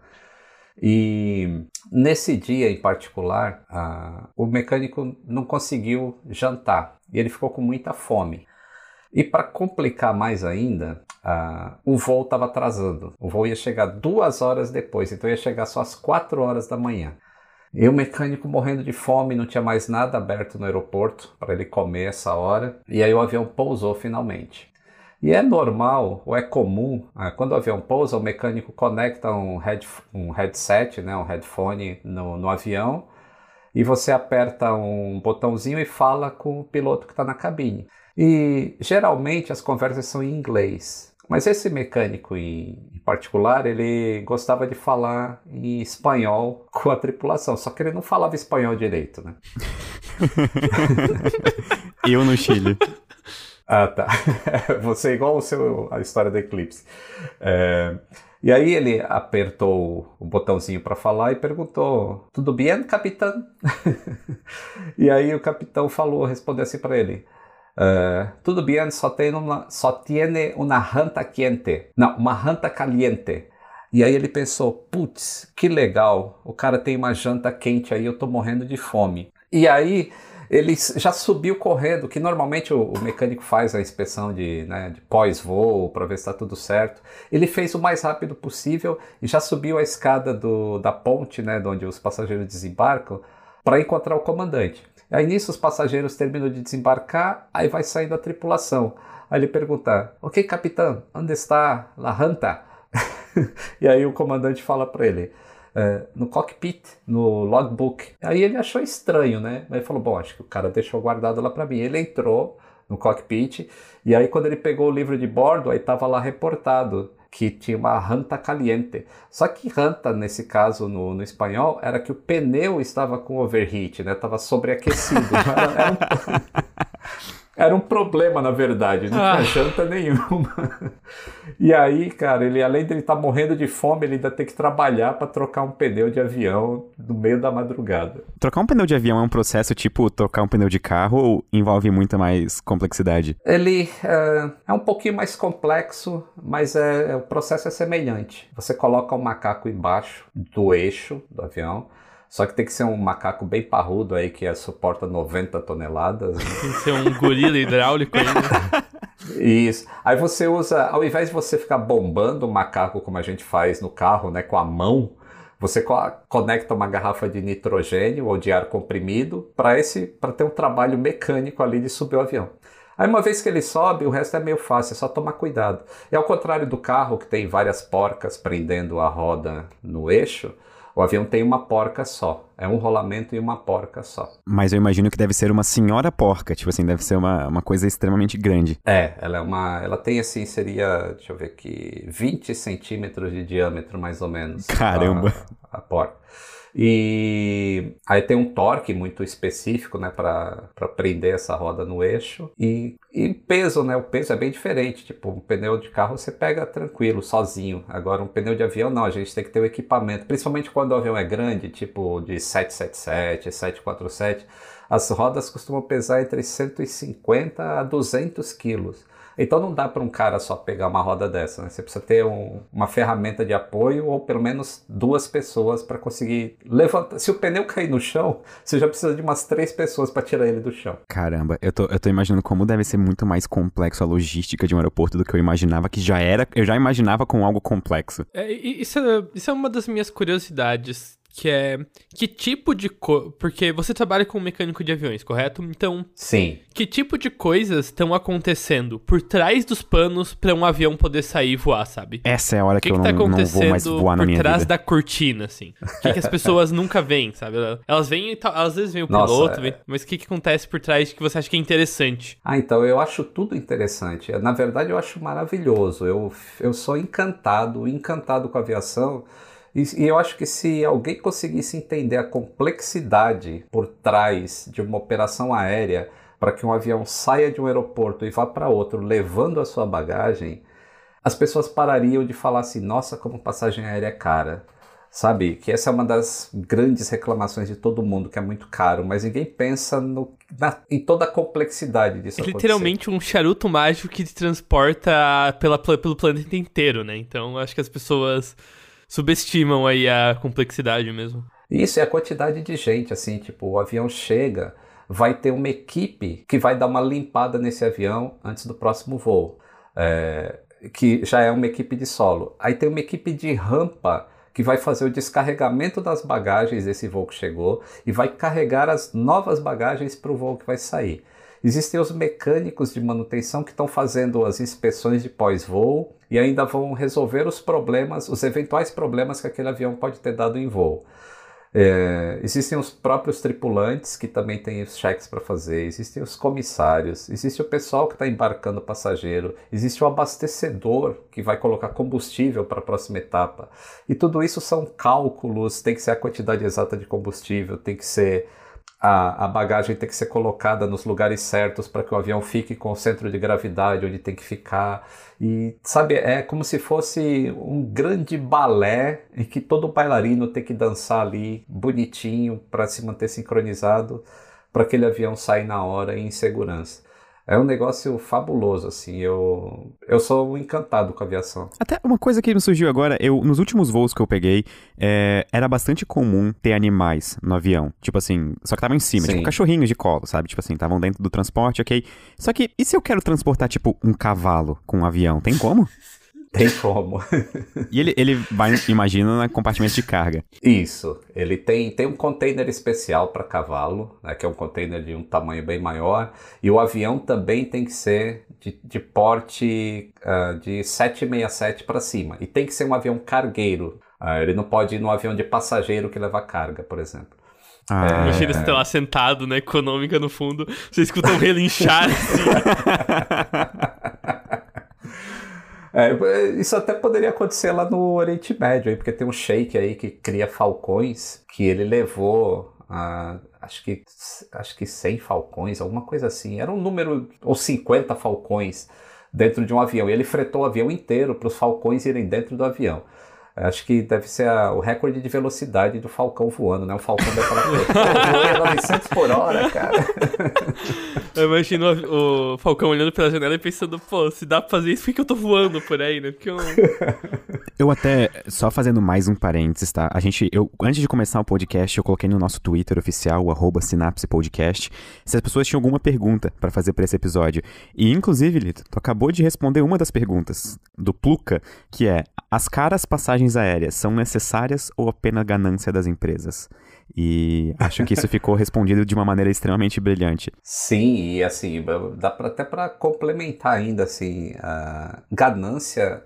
E nesse dia em particular, o mecânico não conseguiu jantar e ele ficou com muita fome. E para complicar mais ainda, o voo estava atrasando. O voo ia chegar 2 horas depois, então ia chegar só às 4 horas da manhã. E o mecânico morrendo de fome, não tinha mais nada aberto no aeroporto para ele comer essa hora. E aí o avião pousou finalmente. E é normal, ou é comum, quando o avião pousa, o mecânico conecta um headset, né, um headphone no avião, e você aperta um botãozinho e fala com o piloto que está na cabine. E geralmente as conversas são em inglês. Mas esse mecânico em particular, ele gostava de falar em espanhol com a tripulação, só que ele não falava espanhol direito, né? Eu no Chile. Ah, tá. Você é igual a história do Eclipse. E aí ele apertou o botãozinho para falar e perguntou: tudo bem, capitão? E aí o capitão respondeu assim para ele: tudo bem, só tiene una janta quente. Não, uma janta caliente. E aí ele pensou: putz, que legal, o cara tem uma janta quente aí, eu tô morrendo de fome. E aí ele já subiu correndo, que normalmente o mecânico faz a inspeção de pós-voo para ver se está tudo certo. Ele fez o mais rápido possível e já subiu a escada da ponte, né, de onde os passageiros desembarcam, para encontrar o comandante. Aí nisso os passageiros terminam de desembarcar, aí vai saindo a tripulação. Aí ele pergunta: ok, capitão, onde está la janta? E aí o comandante fala para ele: no cockpit, no logbook. Aí ele achou estranho, né? Aí falou: bom, acho que o cara deixou guardado lá para mim. Ele entrou no cockpit e aí quando ele pegou o livro de bordo, aí estava lá reportado que tinha uma janta caliente. Só que janta, nesse caso, no espanhol, era que o pneu estava com overheat, né? Estava sobreaquecido. Era um problema, na verdade, não tinha janta nenhuma. E aí, cara, ele, além de ele estar morrendo de fome, ele ainda tem que trabalhar para trocar um pneu de avião no meio da madrugada. Trocar um pneu de avião é um processo tipo trocar um pneu de carro ou envolve muita mais complexidade? Ele é um pouquinho mais complexo, mas o processo é semelhante. Você coloca um macaco embaixo do eixo do avião, só que tem que ser um macaco bem parrudo aí, que suporta 90 toneladas. Né? Tem que ser um gorila hidráulico aí, né? Isso. Aí você usa, ao invés de você ficar bombando o macaco como a gente faz no carro, né, com a mão, você conecta uma garrafa de nitrogênio ou de ar comprimido para ter um trabalho mecânico ali de subir o avião. Aí uma vez que ele sobe, o resto é meio fácil, é só tomar cuidado. E ao contrário do carro, que tem várias porcas prendendo a roda no eixo, o avião tem uma porca só. É um rolamento e uma porca só. Mas eu imagino que deve ser uma senhora porca. Tipo assim, deve ser uma coisa extremamente grande. Ela tem assim, seria, deixa eu ver aqui, 20 centímetros de diâmetro, mais ou menos. Caramba! A porca. E aí tem um torque muito específico, né, para prender essa roda no eixo. E peso, né? O peso é bem diferente. Tipo, um pneu de carro você pega tranquilo, sozinho. Agora, um pneu de avião, não. A gente tem que ter o equipamento. Principalmente quando o avião é grande, tipo de 777, 747. As rodas costumam pesar entre 150 a 200 quilos. Então não dá para um cara só pegar uma roda dessa, né? Você precisa ter uma ferramenta de apoio ou pelo menos 2 pessoas para conseguir levantar. Se o pneu cair no chão, você já precisa de umas 3 pessoas para tirar ele do chão. Caramba, eu tô imaginando como deve ser muito mais complexo a logística de um aeroporto do que eu imaginava, que já era. Eu já imaginava com algo complexo. Isso é uma das minhas curiosidades. Que tipo de porque você trabalha com mecânico de aviões, correto? Então, sim. Que tipo de coisas estão acontecendo por trás dos panos para um avião poder sair e voar, sabe? Essa é a hora que eu não vou mais voar na minha vida. Por trás da cortina, assim. O que as pessoas nunca veem, sabe? Elas veem, às vezes vem o piloto, mas o que acontece por trás que você acha que é interessante? Então, eu acho tudo interessante. Na verdade, eu acho maravilhoso. Eu sou encantado com a aviação. E eu acho que se alguém conseguisse entender a complexidade por trás de uma operação aérea para que um avião saia de um aeroporto e vá para outro levando a sua bagagem, as pessoas parariam de falar assim: nossa, como passagem aérea é cara. Sabe? Que essa é uma das grandes reclamações de todo mundo, que é muito caro, mas ninguém pensa em toda a complexidade disso acontecer. Literalmente um charuto mágico que te transporta pelo planeta inteiro, né? Então acho que as pessoas subestimam aí a complexidade mesmo. Isso, é a quantidade de gente, assim, tipo, o avião chega, vai ter uma equipe que vai dar uma limpada nesse avião antes do próximo voo, que já é uma equipe de solo. Aí tem uma equipe de rampa que vai fazer o descarregamento das bagagens desse voo que chegou e vai carregar as novas bagagens para o voo que vai sair. Existem os mecânicos de manutenção que estão fazendo as inspeções de pós-voo e ainda vão resolver os eventuais problemas que aquele avião pode ter dado em voo. Existem os próprios tripulantes que também têm os cheques para fazer, existem os comissários, existe o pessoal que está embarcando o passageiro, existe o abastecedor que vai colocar combustível para a próxima etapa. E tudo isso são cálculos, tem que ser a quantidade exata de combustível, tem que ser a bagagem tem que ser colocada nos lugares certos para que o avião fique com o centro de gravidade onde tem que ficar. E, sabe, é como se fosse um grande balé em que todo bailarino tem que dançar ali bonitinho para se manter sincronizado para aquele avião sair na hora e em segurança. É um negócio fabuloso, assim, eu sou encantado com a aviação. Até uma coisa que me surgiu agora, nos últimos voos que eu peguei, era bastante comum ter animais no avião. Tipo assim, só que estavam em cima, Sim. tipo cachorrinhos de colo, sabe? Tipo assim, estavam dentro do transporte, ok. Só que, e se eu quero transportar, tipo, um cavalo com um avião? Tem como? Tem como. E ele vai, imagina, na compartimento de carga. Isso, ele tem um container especial para cavalo, né, que é um container de um tamanho bem maior, e o avião também tem que ser de porte de 767 para cima, e tem que ser um avião cargueiro, ele não pode ir num avião de passageiro que leva carga, por exemplo. Imagina você tá lá sentado, né, econômica no fundo, você escuta um relinchar assim. Isso até poderia acontecer lá no Oriente Médio, aí, porque tem um sheik aí que cria falcões, que ele levou, acho que 100 falcões, alguma coisa assim, era um número, ou 50 falcões dentro de um avião, e ele fretou o avião inteiro para os falcões irem dentro do avião. Acho que deve ser o recorde de velocidade do falcão voando, né? O falcão deve falar, voei a 900 por hora, cara. Eu imagino o Falcão olhando pela janela e pensando, pô, se dá pra fazer isso, por que eu tô voando por aí, né? Porque eu... Eu até, só fazendo mais um parênteses, tá? Antes de começar o podcast, eu coloquei no nosso Twitter oficial, o @SinapsePodcast, se as pessoas tinham alguma pergunta pra fazer pra esse episódio. E, inclusive, Lito, tu acabou de responder uma das perguntas do Pluca, que é: as caras passagens aéreas são necessárias ou apenas ganância das empresas? E acho que isso ficou respondido de uma maneira extremamente brilhante. Sim, e assim, dá até para complementar ainda, assim, a ganância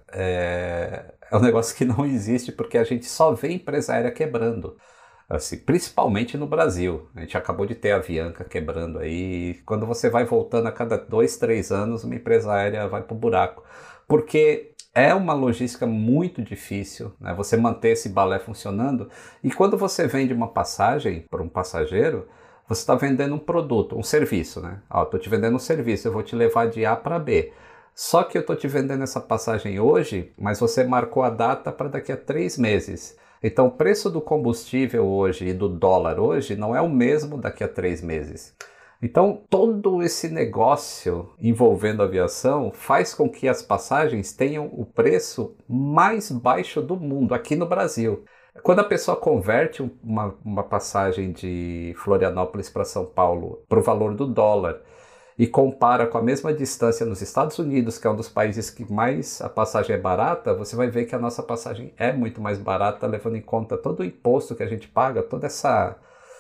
é um negócio que não existe porque a gente só vê empresa aérea quebrando, assim, principalmente no Brasil. A gente acabou de ter a Avianca quebrando aí, quando você vai voltando a cada 2, 3 anos, uma empresa aérea vai pro buraco, porque é uma logística muito difícil, né? Você manter esse balé funcionando. E quando você vende uma passagem para um passageiro, você está vendendo um produto, um serviço, né? Estou te vendendo um serviço, eu vou te levar de A para B. Só que eu estou te vendendo essa passagem hoje, mas você marcou a data para daqui a 3 meses. Então o preço do combustível hoje e do dólar hoje não é o mesmo daqui a 3 meses. Então, todo esse negócio envolvendo a aviação faz com que as passagens tenham o preço mais baixo do mundo, aqui no Brasil. Quando a pessoa converte uma passagem de Florianópolis para São Paulo para o valor do dólar e compara com a mesma distância nos Estados Unidos, que é um dos países que mais a passagem é barata, você vai ver que a nossa passagem é muito mais barata, levando em conta todo o imposto que a gente paga, toda essa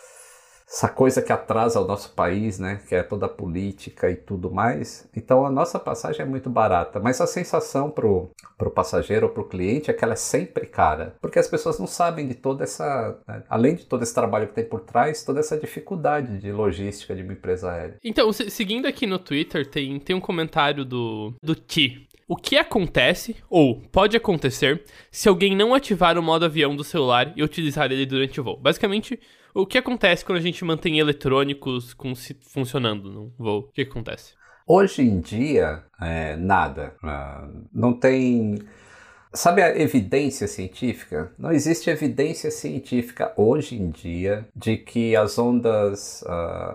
coisa que atrasa o nosso país, né, que é toda a política e tudo mais. Então a nossa passagem é muito barata, mas a sensação pro passageiro ou pro cliente é que ela é sempre cara, porque as pessoas não sabem de toda essa, né, além de todo esse trabalho que tem por trás, toda essa dificuldade de logística de uma empresa aérea. Então, seguindo aqui no Twitter, tem um comentário do Ti. O que acontece, ou pode acontecer, se alguém não ativar o modo avião do celular e utilizar ele durante o voo? Basicamente, o que acontece quando a gente mantém eletrônicos funcionando no voo? O que acontece? Hoje em dia, nada. Não tem... Sabe a evidência científica? Não existe evidência científica hoje em dia de que as ondas,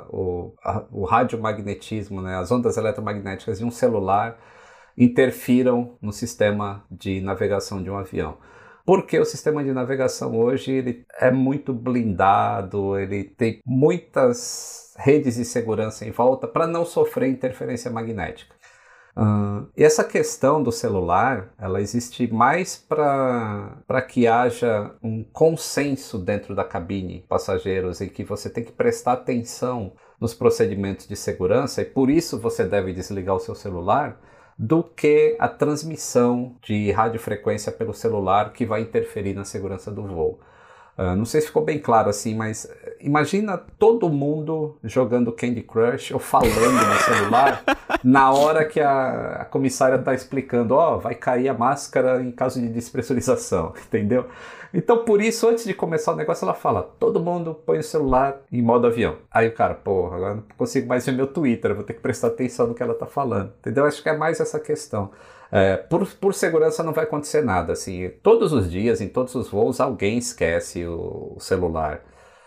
o radiomagnetismo, né, as ondas eletromagnéticas de um celular interfiram no sistema de navegação de um avião. Porque o sistema de navegação hoje ele é muito blindado, ele tem muitas redes de segurança em volta para não sofrer interferência magnética. E essa questão do celular, ela existe mais para que haja um consenso dentro da cabine, passageiros, em que você tem que prestar atenção nos procedimentos de segurança e por isso você deve desligar o seu celular, do que a transmissão de radiofrequência pelo celular que vai interferir na segurança do voo. Não sei se ficou bem claro assim, mas imagina todo mundo jogando Candy Crush ou falando no celular na hora que a comissária está explicando, vai cair a máscara em caso de despressurização, entendeu? Então, por isso, antes de começar o negócio, ela fala, todo mundo põe o celular em modo avião. Aí o cara, porra, agora não consigo mais ver meu Twitter, eu vou ter que prestar atenção no que ela tá falando, entendeu? Acho que é mais essa questão. Por segurança não vai acontecer nada, assim, todos os dias, em todos os voos, alguém esquece o celular.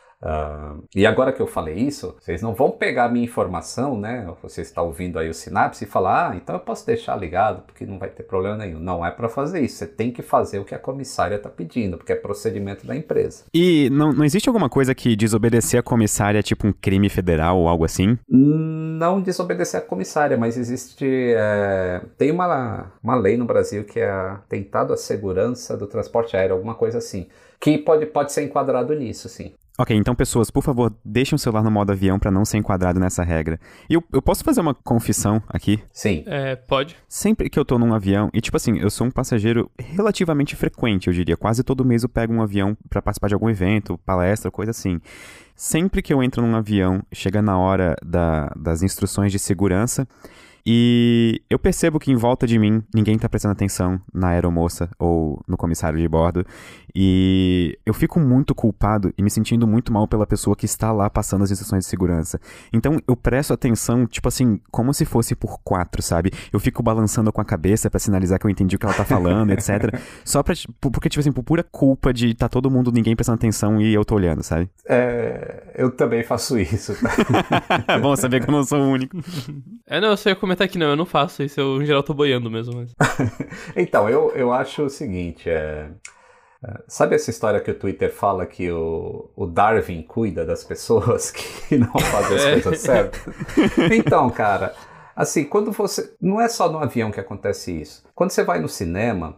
E agora que eu falei isso, vocês não vão pegar a minha informação, né? Você está ouvindo aí o Sinapse e falar, então eu posso deixar ligado, porque não vai ter problema nenhum. Não é para fazer isso, você tem que fazer o que a comissária está pedindo, porque é procedimento da empresa. E não existe alguma coisa que desobedecer a comissária é tipo um crime federal ou algo assim? Não desobedecer a comissária, mas existe... tem uma lei no Brasil que é atentado à segurança do transporte aéreo, alguma coisa assim, que pode ser enquadrado nisso, sim. Ok, então pessoas, por favor, deixem o celular no modo avião pra não ser enquadrado nessa regra. E eu posso fazer uma confissão aqui? Sim. Pode. Sempre que eu tô num avião, e tipo assim, eu sou um passageiro relativamente frequente, eu diria. Quase todo mês eu pego um avião pra participar de algum evento, palestra, coisa assim. Sempre que eu entro num avião, chega na hora das instruções de segurança, e eu percebo que em volta de mim ninguém tá prestando atenção na aeromoça ou no comissário de bordo, e eu fico muito culpado e me sentindo muito mal pela pessoa que está lá passando as instruções de segurança. Então eu presto atenção, tipo assim, como se fosse por 4, sabe? Eu fico balançando com a cabeça pra sinalizar que eu entendi o que ela tá falando, etc. Só porque, tipo assim, por pura culpa de tá todo mundo, ninguém prestando atenção e eu tô olhando, sabe? Eu também faço isso. É bom saber que eu não sou o único. Não, eu só ia comentar que não, eu não faço isso, eu em geral tô boiando mesmo. Mas... Então, eu acho o seguinte, sabe essa história que o Twitter fala que o Darwin cuida das pessoas que não fazem as coisas certas? Então, cara, assim, quando você... Não é só no avião que acontece isso. Quando você vai no cinema,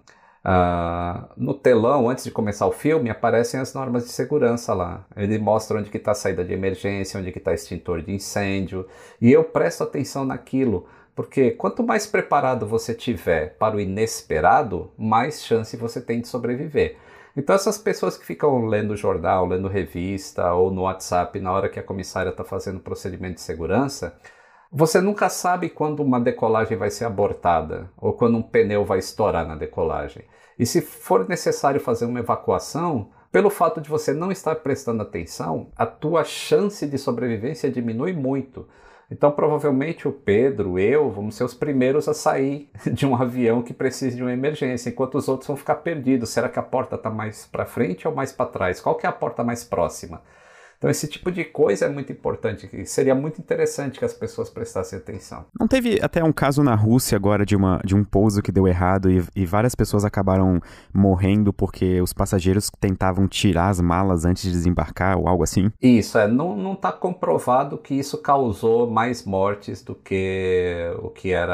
no telão, antes de começar o filme, aparecem as normas de segurança lá. Ele mostra onde que está a saída de emergência, onde que está extintor de incêndio. E eu presto atenção naquilo, porque quanto mais preparado você tiver para o inesperado, mais chance você tem de sobreviver. Então essas pessoas que ficam lendo jornal, lendo revista ou no WhatsApp na hora que a comissária está fazendo o procedimento de segurança, você nunca sabe quando uma decolagem vai ser abortada ou quando um pneu vai estourar na decolagem. E se for necessário fazer uma evacuação, pelo fato de você não estar prestando atenção, a tua chance de sobrevivência diminui muito. Então, provavelmente o Pedro, eu, vamos ser os primeiros a sair de um avião que precise de uma emergência, enquanto os outros vão ficar perdidos. Será que a porta está mais para frente ou mais para trás? Qual que é a porta mais próxima? Então, esse tipo de coisa é muito importante. Seria muito interessante que as pessoas prestassem atenção. Não teve até um caso na Rússia agora de um pouso que deu errado e várias pessoas acabaram morrendo porque os passageiros tentavam tirar as malas antes de desembarcar ou algo assim? Isso, não está comprovado que isso causou mais mortes do que o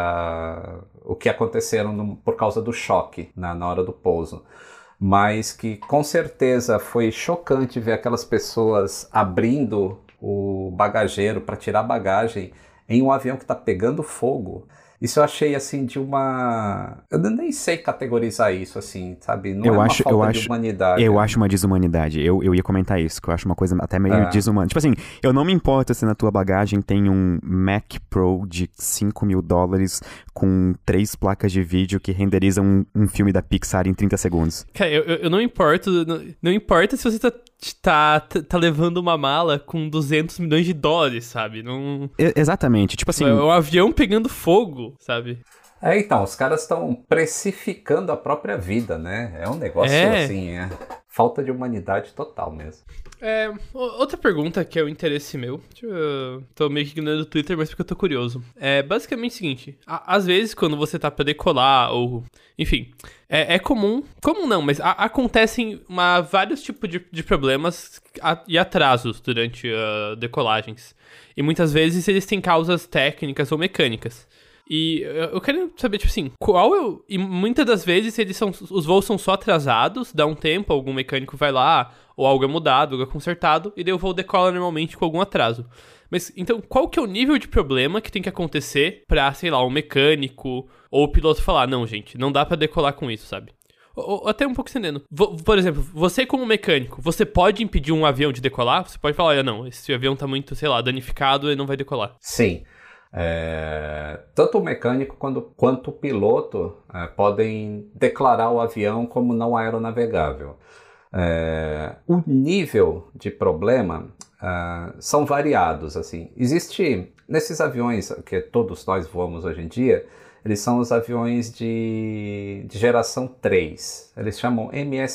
que aconteceram por causa do choque na hora do pouso. Mas que com certeza foi chocante ver aquelas pessoas abrindo o bagageiro para tirar bagagem em um avião que está pegando fogo. Isso eu achei assim de uma... Eu nem sei categorizar isso assim, sabe? Não é uma falta de humanidade. Eu acho uma desumanidade. Eu ia comentar isso, que eu acho uma coisa até meio desumana. Tipo assim, eu não me importo se na tua bagagem tem um Mac Pro de $5.000 com 3 placas de vídeo que renderizam um filme da Pixar em 30 segundos. Cara, eu não importo. Não importa se você tá levando uma mala com $200 milhões, sabe? Não... Exatamente. Tipo assim... É um avião pegando fogo, sabe? Então, os caras estão precificando a própria vida, né? É um negócio assim, falta de humanidade total mesmo. Outra pergunta que é o interesse meu, eu tô meio que ignorando o Twitter, mas porque eu tô curioso. É basicamente o seguinte, às vezes quando você tá pra decolar, ou enfim, é comum não, mas acontecem vários tipos de problemas e atrasos durante decolagens. E muitas vezes eles têm causas técnicas ou mecânicas. E eu quero saber, tipo assim, e muitas das vezes os voos são só atrasados, dá um tempo, algum mecânico vai lá, ou algo é mudado, algo é consertado, e daí o voo decola normalmente com algum atraso. Mas, então, qual que é o nível de problema que tem que acontecer pra, sei lá, um mecânico ou o piloto falar, não, gente, não dá pra decolar com isso, sabe? Ou até um pouco entendendo. Por exemplo, você como mecânico, você pode impedir um avião de decolar? Você pode falar, olha, não, esse avião tá muito, sei lá, danificado e não vai decolar. Sim. Tanto o mecânico quanto o piloto podem declarar o avião como não aeronavegável. O nível de problema são variados. Assim. Existe, nesses aviões que todos nós voamos hoje em dia, eles são os aviões de geração 3. Eles chamam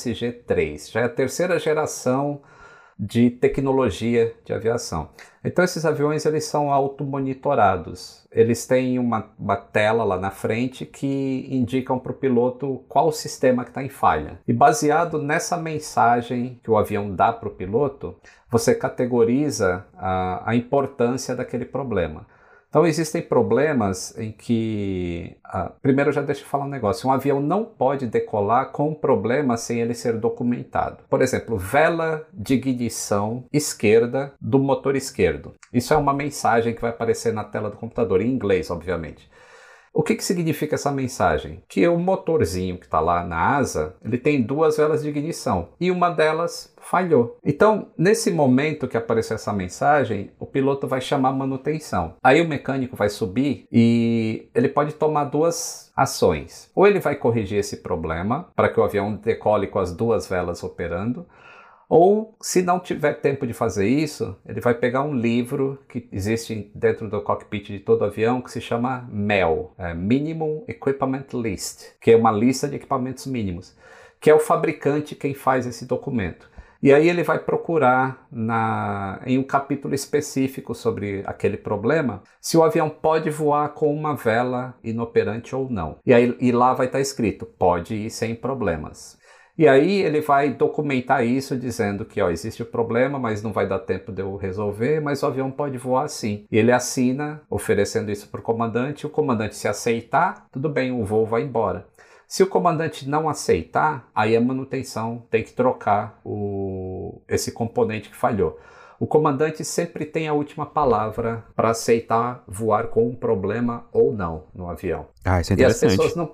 MSG-3. Já é a terceira geração de tecnologia de aviação. Então esses aviões eles são automonitorados. Eles têm uma tela lá na frente que indicam para o piloto qual sistema que está em falha. E baseado nessa mensagem que o avião dá para o piloto, você categoriza a importância daquele problema. Então existem problemas em que... primeiro já deixa eu falar um negócio. Um avião não pode decolar com um problema sem ele ser documentado. Por exemplo, vela de ignição esquerda do motor esquerdo. Isso é uma mensagem que vai aparecer na tela do computador, em inglês, obviamente. O que significa essa mensagem? Que o motorzinho que está lá na asa, ele tem duas velas de ignição e uma delas falhou. Então, nesse momento que apareceu essa mensagem, o piloto vai chamar manutenção. Aí o mecânico vai subir e ele pode tomar duas ações. Ou ele vai corrigir esse problema para que o avião decole com as duas velas operando, ou, se não tiver tempo de fazer isso, ele vai pegar um livro que existe dentro do cockpit de todo avião que se chama MEL, Minimum Equipment List, que é uma lista de equipamentos mínimos, que é o fabricante quem faz esse documento. E aí ele vai procurar em um capítulo específico sobre aquele problema se o avião pode voar com uma vela inoperante ou não. E lá vai estar escrito, pode ir sem problemas. E aí ele vai documentar isso dizendo que existe o problema, mas não vai dar tempo de eu resolver, mas o avião pode voar sim. E ele assina oferecendo isso para o comandante se aceitar, tudo bem, o voo vai embora. Se o comandante não aceitar, aí a manutenção tem que trocar esse componente que falhou. O comandante sempre tem a última palavra para aceitar voar com um problema ou não no avião. Isso é interessante.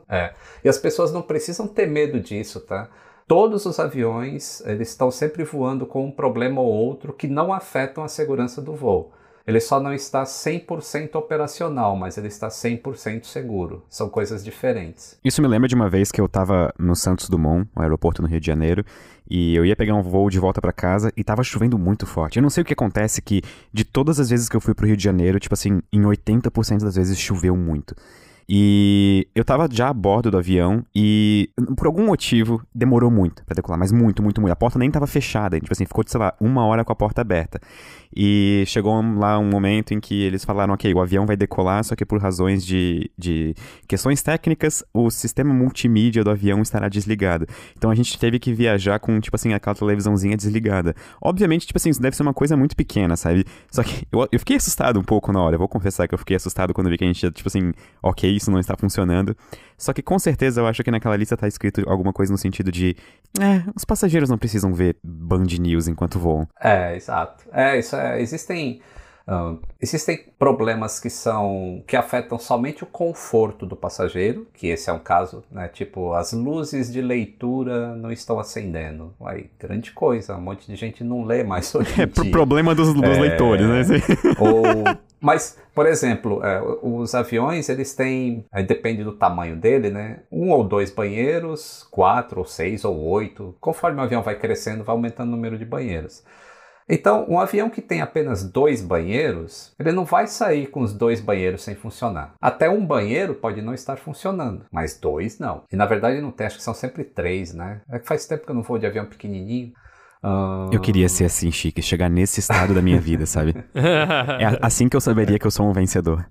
E as pessoas não precisam ter medo disso, tá? Todos os aviões, eles estão sempre voando com um problema ou outro que não afetam a segurança do voo. Ele só não está 100% operacional, mas ele está 100% seguro. São coisas diferentes. Isso me lembra de uma vez que eu estava no Santos Dumont, no aeroporto no Rio de Janeiro, e eu ia pegar um voo de volta para casa e estava chovendo muito forte. Eu não sei o que acontece que de todas as vezes que eu fui pro Rio de Janeiro, tipo assim, em 80% das vezes choveu muito. E eu tava já a bordo do avião e, por algum motivo, demorou muito pra decolar, mas muito, muito, muito. A porta nem tava fechada, tipo assim, ficou, sei lá, 1 hora com a porta aberta. E chegou lá um momento em que eles falaram, ok, o avião vai decolar, só que por razões de questões técnicas, o sistema multimídia do avião estará desligado. Então a gente teve que viajar com, tipo assim, aquela televisãozinha desligada. Obviamente, tipo assim, isso deve ser uma coisa muito pequena, sabe? Só que eu fiquei assustado um pouco na hora, eu vou confessar que eu fiquei assustado quando vi que a gente, tipo assim, ok, isso não está funcionando. Só que com certeza eu acho que naquela lista tá escrito alguma coisa no sentido de os passageiros não precisam ver Band News enquanto voam. Exato. Existem problemas que afetam somente o conforto do passageiro, que esse é um caso, né? Tipo, as luzes de leitura não estão acendendo. Grande coisa, um monte de gente não lê mais hoje em dia. Problema dos leitores, né? Mas, por exemplo, os aviões, eles têm, depende do tamanho dele, né? 1 ou 2 banheiros, 4 ou 6 ou 8. Conforme o avião vai crescendo, vai aumentando o número de banheiros. Então, um avião que tem apenas 2 banheiros, ele não vai sair com os 2 banheiros sem funcionar. Até um banheiro pode não estar funcionando, mas 2 não. E na verdade não tem, acho que são sempre 3, né? É que faz tempo que eu não vou de avião pequenininho. Eu queria ser assim, Chique, chegar nesse estado da minha vida, sabe? É assim que eu saberia que eu sou um vencedor.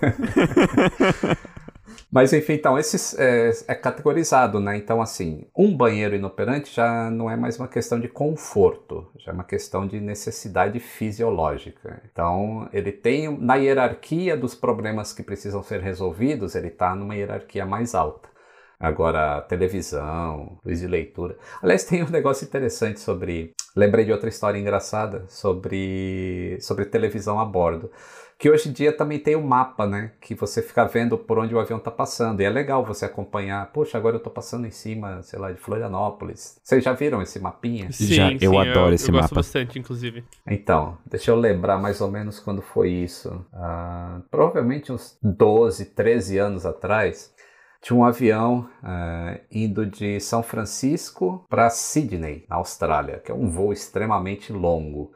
Mas enfim, então, esses é categorizado, né? Então, assim, um banheiro inoperante já não é mais uma questão de conforto, já é uma questão de necessidade fisiológica. Então, ele tem, na hierarquia dos problemas que precisam ser resolvidos, ele está numa hierarquia mais alta. Agora, televisão, luz de leitura. Aliás, tem um negócio interessante sobre... Lembrei de outra história engraçada sobre televisão a bordo. Que hoje em dia também tem o mapa, né? Que você fica vendo por onde o avião está passando. E é legal você acompanhar. Poxa, agora eu estou passando em cima, sei lá, de Florianópolis. Vocês já viram esse mapinha? Já, eu adoro esse mapa. Eu gosto bastante, inclusive. Então, deixa eu lembrar mais ou menos quando foi isso. Provavelmente uns 12, 13 anos atrás. Tinha um avião indo de São Francisco para Sydney, na Austrália, que é um voo extremamente longo.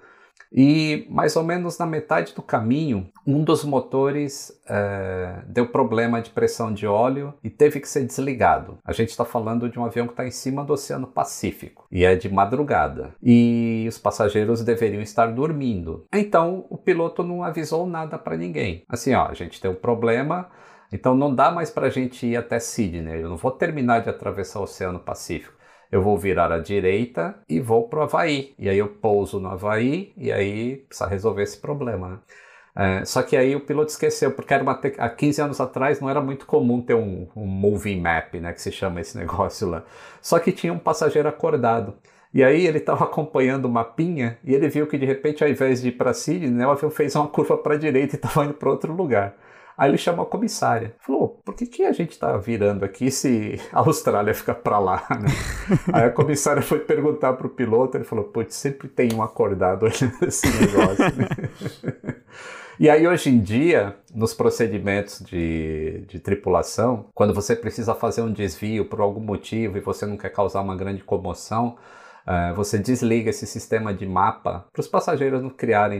E mais ou menos na metade do caminho, um dos motores deu problema de pressão de óleo e teve que ser desligado. A gente está falando de um avião que está em cima do Oceano Pacífico e é de madrugada. E os passageiros deveriam estar dormindo. Então o piloto não avisou nada para ninguém. Assim, ó, a gente tem um problema, então não dá mais para a gente ir até Sydney. Eu não vou terminar de atravessar o Oceano Pacífico. Eu vou virar à direita e vou para o Havaí. E aí eu pouso no Havaí e aí precisa resolver esse problema, né? Só que aí o piloto esqueceu, porque há 15 anos atrás não era muito comum ter um moving map, né, que se chama esse negócio lá. Só que tinha um passageiro acordado. E aí ele estava acompanhando o mapinha e ele viu que de repente, ao invés de ir para Sydney, né, o avião fez uma curva para a direita e estava indo para outro lugar. Aí ele chamou a comissária. Falou, por que a gente tá virando aqui se a Austrália fica pra lá, né? Aí a comissária foi perguntar pro piloto, ele falou, putz, sempre tem um acordado olhando esse negócio, né? E aí hoje em dia, nos procedimentos de tripulação, quando você precisa fazer um desvio por algum motivo e você não quer causar uma grande comoção, você desliga esse sistema de mapa para os passageiros não criarem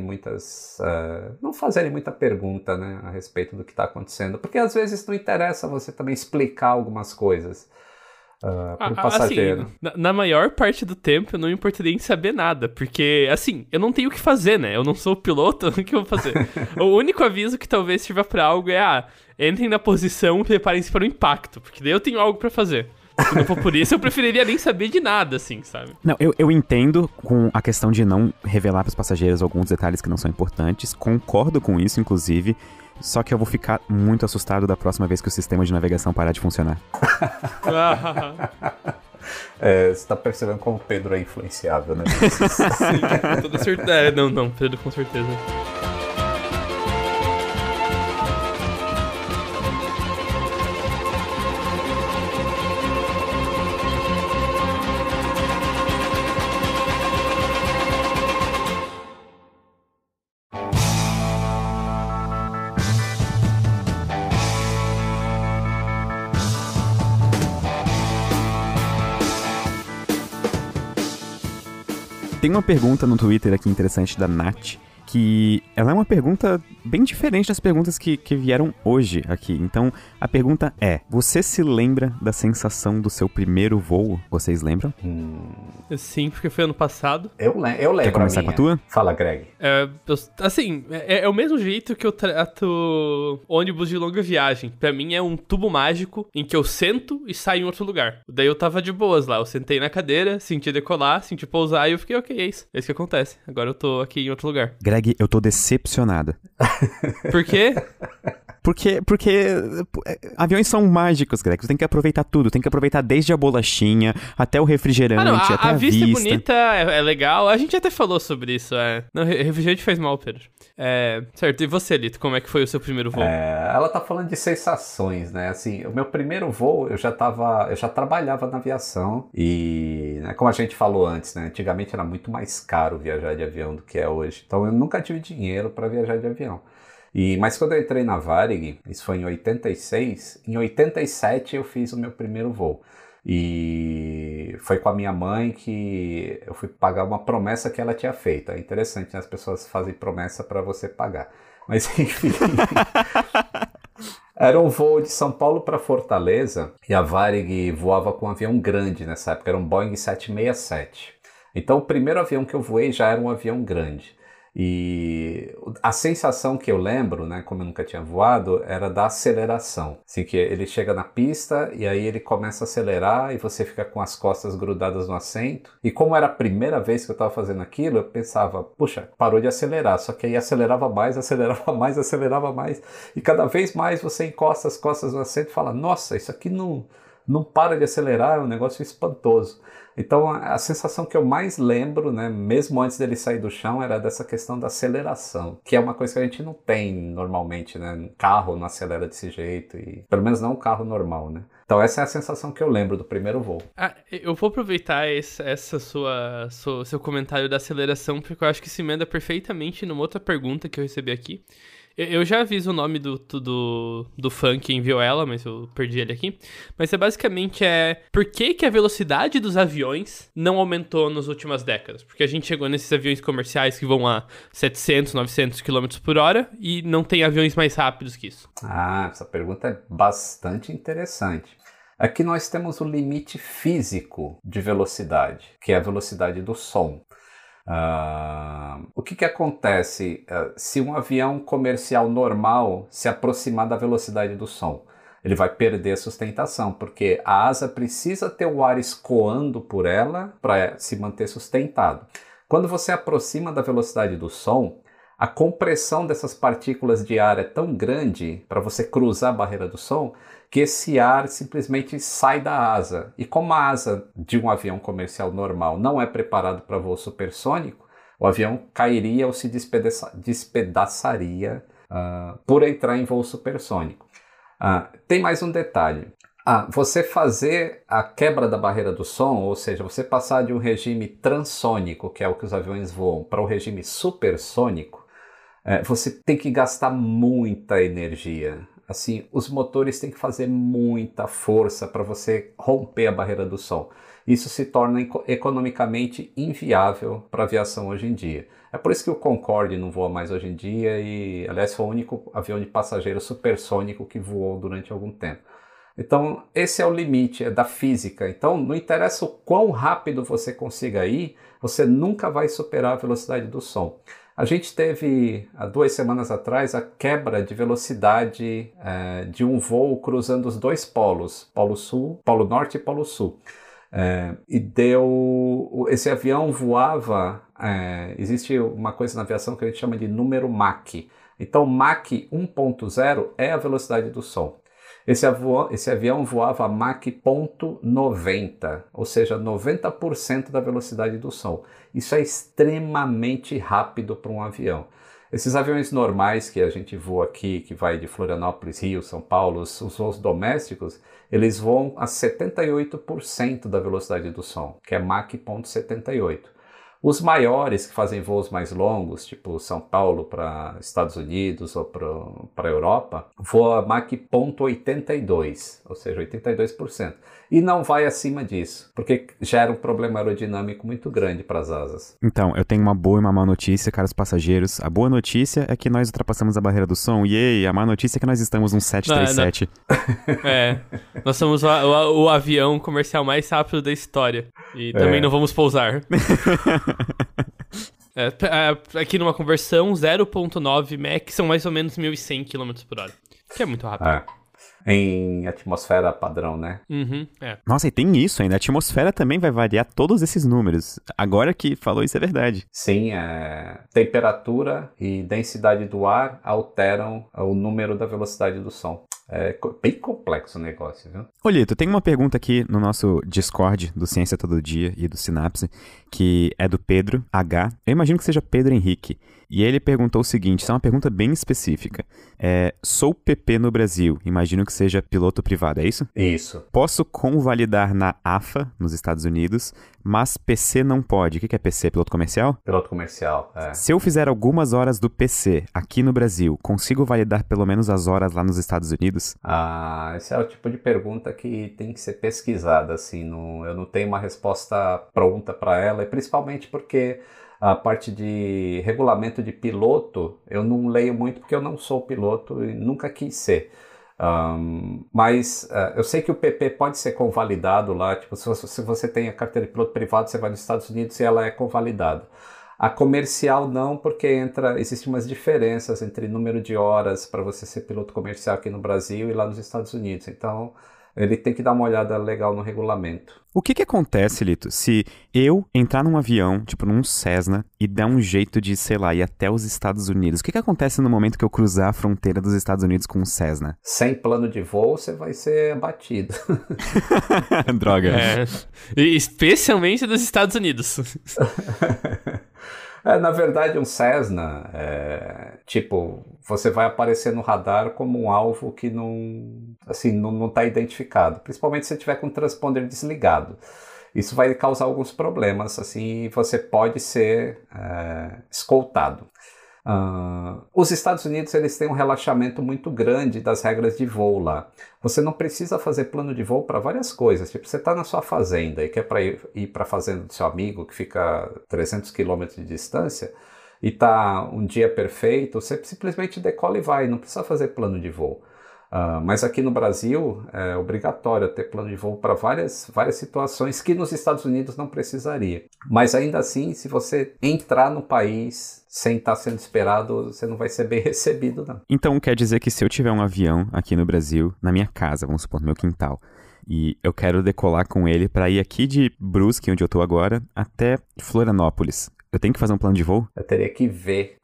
não fazerem muita pergunta, né, a respeito do que está acontecendo, porque às vezes não interessa você também explicar algumas coisas para o passageiro. Assim, na maior parte do tempo eu não me importaria em saber nada, porque assim, eu não tenho o que fazer, né, eu não sou o piloto, o que eu vou fazer? O único aviso que talvez sirva para algo é, entrem na posição e preparem-se para o impacto, porque daí eu tenho algo para fazer. Se não for por isso, eu preferiria nem saber de nada, assim, sabe? Não, eu entendo com a questão de não revelar para os passageiros alguns detalhes que não são importantes. Concordo com isso, inclusive. Só que eu vou ficar muito assustado da próxima vez que o sistema de navegação parar de funcionar. Você tá percebendo como o Pedro é influenciável, né? Sim, com toda certeza. Não, Pedro, com certeza. Tem uma pergunta no Twitter aqui interessante da Nath, que ela é uma pergunta bem diferente das perguntas que vieram hoje aqui. Então, a pergunta é, você se lembra da sensação do seu primeiro voo? Vocês lembram? Sim, porque foi ano passado. Eu lembro. Quer começar com a tua? Fala, Greg. É o mesmo jeito que eu trato ônibus de longa viagem. Pra mim é um tubo mágico em que eu sento e saio em outro lugar. Daí eu tava de boas lá. Eu sentei na cadeira, senti decolar, senti pousar e eu fiquei, ok, é isso. É isso que acontece. Agora eu tô aqui em outro lugar. Greg, eu tô decepcionado. Por quê? Porque aviões são mágicos, Greg. Você tem que aproveitar tudo. Tem que aproveitar desde a bolachinha até o refrigerante, até a vista. A vista é bonita, é legal. A gente até falou sobre isso. Não, refrigerante faz mal, Pedro. Certo, e você, Lito? Como é que foi o seu primeiro voo? Ela tá falando de sensações, né? Assim, o meu primeiro voo, eu já trabalhava na aviação. E, né, como a gente falou antes, né? Antigamente era muito mais caro viajar de avião do que é hoje. Então eu nunca tive dinheiro para viajar de avião. Mas quando eu entrei na Varig, isso foi em 86, em 87 eu fiz o meu primeiro voo. E foi com a minha mãe que eu fui pagar uma promessa que ela tinha feito. É interessante, né? As pessoas fazem promessa para você pagar. Mas enfim... Era um voo de São Paulo para Fortaleza e a Varig voava com um avião grande nessa época, era um Boeing 767. Então o primeiro avião que eu voei já era um avião grande. E a sensação que eu lembro, né, como eu nunca tinha voado, era da aceleração. Assim, que ele chega na pista e aí ele começa a acelerar e você fica com as costas grudadas no assento. E como era a primeira vez que eu estava fazendo aquilo, eu pensava, puxa, parou de acelerar. Só que aí acelerava mais, acelerava mais, acelerava mais. E cada vez mais você encosta as costas no assento e fala, nossa, isso aqui não não para de acelerar, é um negócio espantoso. Então a sensação que eu mais lembro, né, mesmo antes dele sair do chão, era dessa questão da aceleração, que é uma coisa que a gente não tem normalmente, né? Um carro não acelera desse jeito, e pelo menos não um carro normal, né? Então essa é a sensação que eu lembro do primeiro voo. Eu vou aproveitar seu comentário da aceleração, porque eu acho que se emenda perfeitamente numa outra pergunta que eu recebi aqui. Eu já aviso o nome do fã que enviou ela, mas eu perdi ele aqui. Mas basicamente por que a velocidade dos aviões não aumentou nas últimas décadas? Porque a gente chegou nesses aviões comerciais que vão a 700, 900 km por hora e não tem aviões mais rápidos que isso. Essa pergunta é bastante interessante. Aqui nós temos o limite físico de velocidade, que é a velocidade do som. O que acontece se um avião comercial normal se aproximar da velocidade do som? Ele vai perder a sustentação, porque a asa precisa ter o ar escoando por ela para se manter sustentado. Quando você aproxima da velocidade do som, a compressão dessas partículas de ar é tão grande para você cruzar a barreira do som que esse ar simplesmente sai da asa. E como a asa de um avião comercial normal não é preparado para voo supersônico, o avião cairia ou se despedaçaria por entrar em voo supersônico. Tem mais um detalhe. Você fazer a quebra da barreira do som, ou seja, você passar de um regime transônico, que é o que os aviões voam, para o regime supersônico, você tem que gastar muita energia. Assim, os motores têm que fazer muita força para você romper a barreira do som. Isso se torna economicamente inviável para a aviação hoje em dia. É por isso que o Concorde não voa mais hoje em dia e, aliás, foi o único avião de passageiro supersônico que voou durante algum tempo. Então, esse é o limite, é da física. Então, não interessa o quão rápido você consiga ir, você nunca vai superar a velocidade do som. A gente teve, há 2 semanas atrás, a quebra de velocidade de um voo cruzando os 2 polos, Polo Norte e Polo Sul. Esse avião voava, existe uma coisa na aviação que a gente chama de número Mach. Então, Mach 1.0 é a velocidade do som. Esse avião voava a Mach 0.90, ou seja, 90% da velocidade do som. Isso é extremamente rápido para um avião. Esses aviões normais que a gente voa aqui, que vai de Florianópolis, Rio, São Paulo, os voos domésticos, eles voam a 78% da velocidade do som, que é Mach 0.78. Os maiores, que fazem voos mais longos, tipo São Paulo para Estados Unidos ou para a Europa, voam a Mach 0.82, ou seja, 82%. E não vai acima disso, porque gera um problema aerodinâmico muito grande para as asas. Então, eu tenho uma boa e uma má notícia, caros passageiros. A boa notícia é que nós ultrapassamos a barreira do som, e a má notícia é que nós estamos num 737. Nós somos o avião comercial mais rápido da história. E também não vamos pousar. Aqui numa conversão, 0.9 Mach são mais ou menos 1.100 km por hora. Que é muito rápido. Em atmosfera padrão, né? Uhum, Nossa, e tem isso ainda. A atmosfera também vai variar todos esses números. Agora que falou isso é verdade. Sim, temperatura e densidade do ar alteram o número da velocidade do som. É bem complexo o negócio, viu? Ô, Lito, tem uma pergunta aqui no nosso Discord do Ciência Todo Dia e do Sinapse, que é do Pedro H. Eu imagino que seja Pedro Henrique. E ele perguntou o seguinte, isso é uma pergunta bem específica. Sou PP no Brasil, imagino que seja piloto privado, é isso? Isso. Posso convalidar na AFA, nos Estados Unidos, mas PC não pode. O que é PC? Piloto comercial? Piloto comercial, Se eu fizer algumas horas do PC aqui no Brasil, consigo validar pelo menos as horas lá nos Estados Unidos? Esse é o tipo de pergunta que tem que ser pesquisada, assim, eu não tenho uma resposta pronta para ela, e principalmente porque a parte de regulamento de piloto, eu não leio muito porque eu não sou piloto e nunca quis ser. Mas eu sei que o PP pode ser convalidado lá, tipo, se você tem a carteira de piloto privado, você vai nos Estados Unidos e ela é convalidada. A comercial não, porque existem umas diferenças entre número de horas para você ser piloto comercial aqui no Brasil e lá nos Estados Unidos. Então, ele tem que dar uma olhada legal no regulamento. O que acontece, Lito, se eu entrar num avião, tipo num Cessna, e dar um jeito de, sei lá, ir até os Estados Unidos? O que acontece no momento que eu cruzar a fronteira dos Estados Unidos com um Cessna? Sem plano de voo, você vai ser abatido. Droga. Especialmente dos Estados Unidos. Na verdade, um Cessna, você vai aparecer no radar como um alvo que não está identificado, principalmente se tiver com o transponder desligado. Isso vai causar alguns problemas, assim, e você pode ser escoltado. Os Estados Unidos, eles têm um relaxamento muito grande das regras de voo lá. Você não precisa fazer plano de voo para várias coisas. Tipo, você está na sua fazenda e quer ir para a fazenda do seu amigo, que fica 300 quilômetros de distância, e está um dia perfeito, você simplesmente decola e vai, não precisa fazer plano de voo. Mas aqui no Brasil é obrigatório ter plano de voo para várias situações que nos Estados Unidos não precisaria. Mas ainda assim, se você entrar no país sem estar sendo esperado, você não vai ser bem recebido, não. Então quer dizer que se eu tiver um avião aqui no Brasil, na minha casa, vamos supor, no meu quintal, e eu quero decolar com ele para ir aqui de Brusque, onde eu tô agora, até Florianópolis, eu tenho que fazer um plano de voo? Eu teria que ver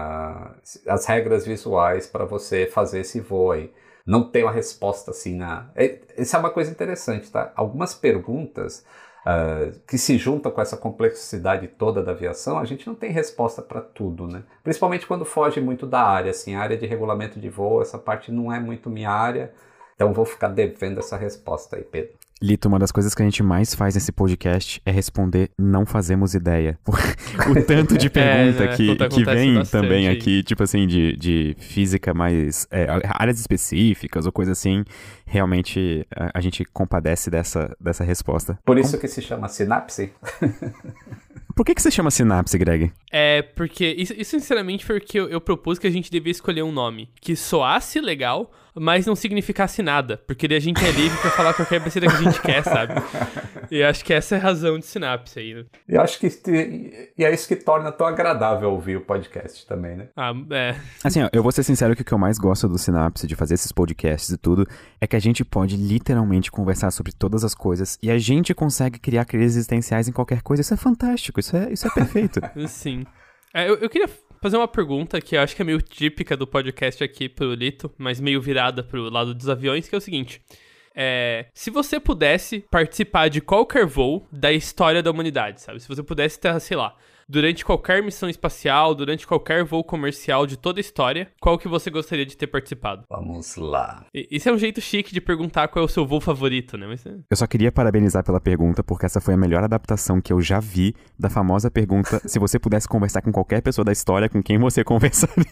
as regras visuais para você fazer esse voo aí. Não tem uma resposta assim Isso é uma coisa interessante, tá? Algumas perguntas que se juntam com essa complexidade toda da aviação, a gente não tem resposta para tudo, né? Principalmente quando foge muito da área, assim, a área de regulamento de voo, essa parte não é muito minha área, então vou ficar devendo essa resposta aí, Pedro. Lito, uma das coisas que a gente mais faz nesse podcast é responder não fazemos ideia. O tanto de pergunta que vem também aqui, tipo assim, de física mais... áreas específicas ou coisa assim, realmente a gente compadece dessa resposta. Por isso que se chama sinapse? Por que se chama sinapse, Greg? Porque... Isso sinceramente foi porque eu propus que a gente devia escolher um nome que soasse legal, mas não significasse nada. Porque daí a gente é livre pra falar qualquer besteira que a gente quer, sabe? E eu acho que essa é a razão de sinapse aí, né? Eu acho que... E é isso que torna tão agradável ouvir o podcast também, né? Assim, ó, eu vou ser sincero que o que eu mais gosto do Sinapse, de fazer esses podcasts e tudo, é que a gente pode literalmente conversar sobre todas as coisas e a gente consegue criar crises existenciais em qualquer coisa. Isso é fantástico, isso é perfeito. Sim. Eu queria fazer uma pergunta que eu acho que é meio típica do podcast aqui pro Lito, mas meio virada pro lado dos aviões, que é o seguinte. Se você pudesse participar de qualquer voo da história da humanidade, sabe? Se você pudesse estar, sei lá, durante qualquer missão espacial, durante qualquer voo comercial de toda a história, qual que você gostaria de ter participado? Vamos lá. Isso é um jeito chique de perguntar qual é o seu voo favorito, né? Eu só queria parabenizar pela pergunta, porque essa foi a melhor adaptação que eu já vi da famosa pergunta: se você pudesse conversar com qualquer pessoa da história, com quem você conversaria?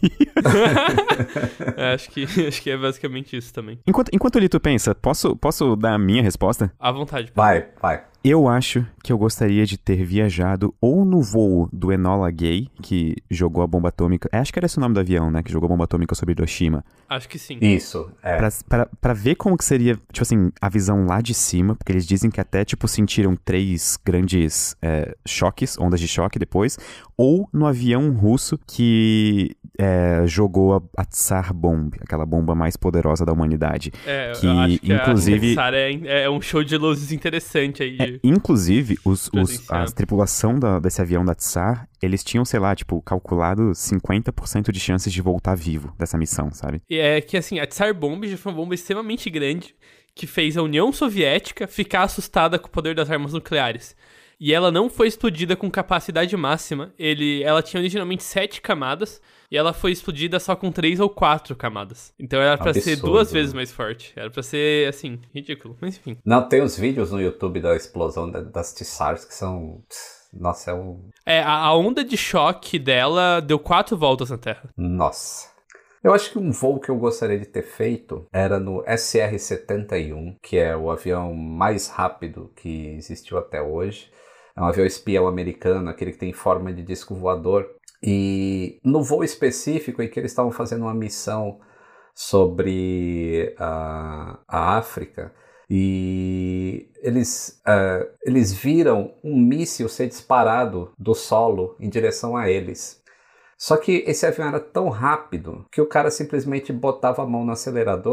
Acho que é basicamente isso também. Enquanto o Lito pensa, posso dar a minha resposta? À vontade. Vai. Eu acho que eu gostaria de ter viajado ou no voo do Enola Gay, que jogou a bomba atômica... acho que era esse o nome do avião, né? Que jogou a bomba atômica sobre Hiroshima. Acho que sim. Isso, Pra ver como que seria, tipo assim, a visão lá de cima, porque eles dizem que até, tipo, sentiram 3 grandes choques, ondas de choque depois, ou no avião russo que jogou a Tsar Bomb, aquela bomba mais poderosa da humanidade. Que eu acho que inclusive... a Tsar é um show de luzes interessante aí. Inclusive, a tripulação desse avião da Tsar, eles tinham, sei lá, tipo, calculado 50% de chances de voltar vivo dessa missão, sabe? E é que, assim, a Tsar Bomb já foi uma bomba extremamente grande que fez a União Soviética ficar assustada com o poder das armas nucleares. E ela não foi explodida com capacidade máxima. Ela tinha originalmente 7 camadas e ela foi explodida só com 3 ou 4 camadas. Então era pra ser 2 vezes mais forte. Era pra ser, assim, ridículo. Mas enfim. Não, tem uns vídeos no YouTube da explosão das Tsars que são... Nossa, a onda de choque dela deu 4 voltas na Terra. Nossa. Eu acho que um voo que eu gostaria de ter feito era no SR-71, que é o avião mais rápido que existiu até hoje. É um avião espião americano, aquele que tem forma de disco voador. E no voo específico em que eles estavam fazendo uma missão sobre a África, e eles viram um míssil ser disparado do solo em direção a eles. Só que esse avião era tão rápido que o cara simplesmente botava a mão no acelerador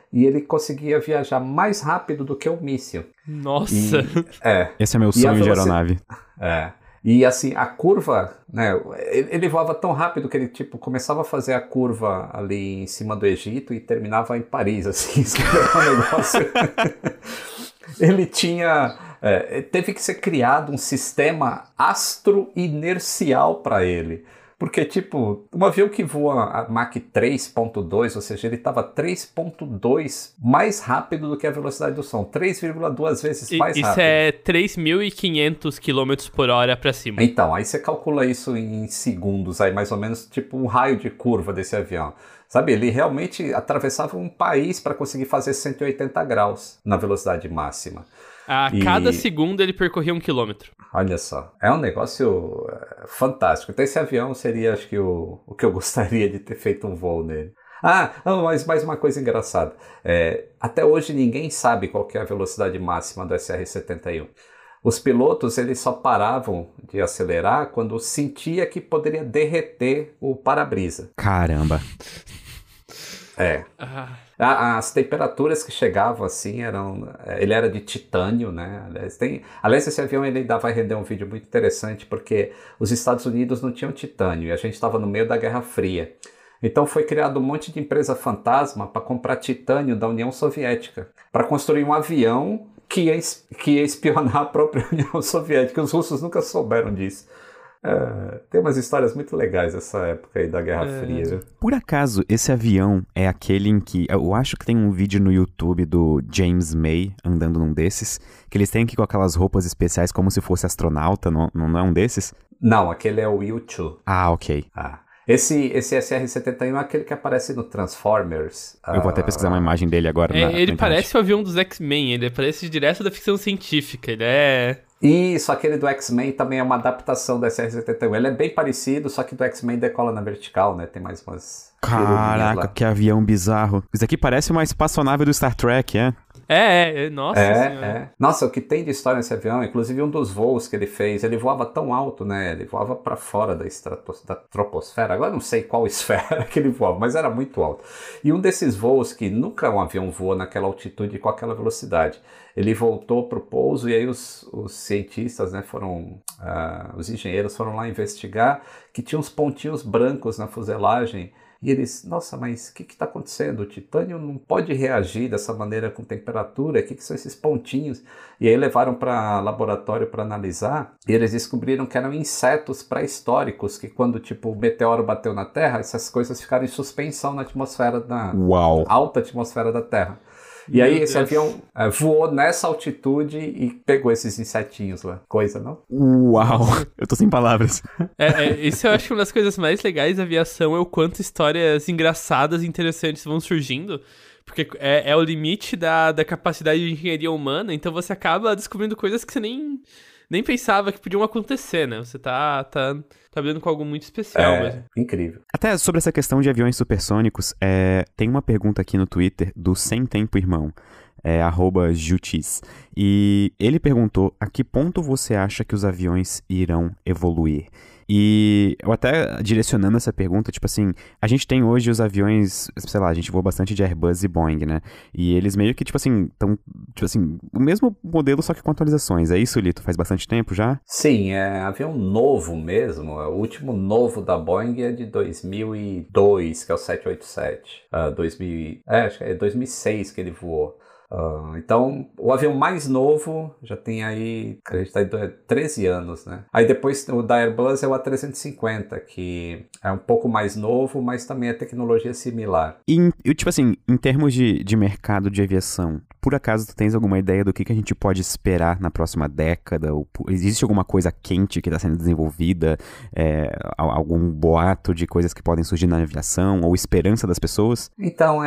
e ele conseguia viajar mais rápido do que o míssil. Nossa! Esse é meu sonho de aeronave. E assim, a curva, né, ele voava tão rápido que ele tipo começava a fazer a curva ali em cima do Egito e terminava em Paris, assim, isso era um negócio. Ele tinha, teve que ser criado um sistema astro-inercial para ele. Porque, tipo, um avião que voa a Mach 3.2, ou seja, ele estava 3.2 mais rápido do que a velocidade do som. 3,2 vezes mais rápido. Isso é 3.500 km por hora para cima. Então, aí você calcula isso em segundos, aí mais ou menos tipo um raio de curva desse avião. Sabe, ele realmente atravessava um país para conseguir fazer 180 graus na velocidade máxima. A cada segundo ele percorria 1 quilômetro. Olha só, é um negócio fantástico. Então esse avião seria, acho que, o que eu gostaria de ter feito um voo nele. Mas mais uma coisa engraçada. Até hoje ninguém sabe qual que é a velocidade máxima do SR-71. Os pilotos eles só paravam de acelerar quando sentia que poderia derreter o para-brisa. Caramba! As temperaturas que chegavam assim ele era de titânio, né? Aliás, esse avião ele ainda vai render um vídeo muito interessante porque os Estados Unidos não tinham titânio e a gente estava no meio da Guerra Fria. Então foi criado um monte de empresa fantasma para comprar titânio da União Soviética para construir um avião que ia espionar a própria União Soviética. Os russos nunca souberam disso. Tem umas histórias muito legais dessa época aí da Guerra Fria, viu? Por acaso, esse avião é aquele em que... Eu acho que tem um vídeo no YouTube do James May andando num desses, que eles têm que ir com aquelas roupas especiais como se fosse astronauta, não é um desses? Não, aquele é o U-2. Ok. Esse SR-71 é aquele que aparece no Transformers. Eu vou até pesquisar uma imagem dele agora. Ele parece o avião dos X-Men, ele parece direto da ficção científica, ele é... Isso, aquele do X-Men também é uma adaptação do SR-71. Ele é bem parecido, só que do X-Men decola na vertical, né? Tem mais umas... Caraca, que avião bizarro. Isso aqui parece uma espaçonave do Star Trek, nossa senhora. Nossa, o que tem de história nesse avião, inclusive um dos voos que ele fez, ele voava tão alto, né? Ele voava para fora da troposfera. Agora não sei qual esfera que ele voava, mas era muito alto. E um desses voos que nunca um avião voou naquela altitude com aquela velocidade. Ele voltou para o pouso e aí os cientistas, né, os engenheiros foram lá investigar que tinha uns pontinhos brancos na fuselagem. E eles, nossa, mas o que está acontecendo? O titânio não pode reagir dessa maneira com temperatura, o que são esses pontinhos? E aí levaram para laboratório para analisar, e eles descobriram que eram insetos pré-históricos, que quando tipo, o meteoro bateu na Terra, essas coisas ficaram em suspensão na atmosfera alta atmosfera da Terra. E aí esse avião voou nessa altitude e pegou esses insetinhos lá. Coisa, não? Uau! Eu tô sem palavras. Isso eu acho que uma das coisas mais legais da aviação é o quanto histórias engraçadas e interessantes vão surgindo. Porque é o limite da capacidade de engenharia humana, então você acaba descobrindo coisas que você nem pensava que podiam acontecer, né? Você tá lidando com algo muito especial mesmo. Incrível. Até sobre essa questão de aviões supersônicos, tem uma pergunta aqui no Twitter do Sem Tempo Irmão, @Jutis. E ele perguntou a que ponto você acha que os aviões irão evoluir? E eu até direcionando essa pergunta, tipo assim, a gente tem hoje os aviões, sei lá, a gente voa bastante de Airbus e Boeing, né? E eles meio que, tipo assim, estão, tipo assim, o mesmo modelo, só que com atualizações. É isso, Lito? Faz bastante tempo já? Sim, é avião novo mesmo. O último novo da Boeing é de 2002, que é o 787. Acho que é 2006 que ele voou. Então, o avião mais novo já tem aí, a gente tá em 13 anos, né? Aí depois o da Airbus é o A350, que é um pouco mais novo, mas também é tecnologia similar. E, tipo assim, em termos de mercado de aviação, por acaso tu tens alguma ideia do que a gente pode esperar na próxima década? Ou, existe alguma coisa quente que está sendo desenvolvida? Algum boato de coisas que podem surgir na aviação? Ou esperança das pessoas? Então,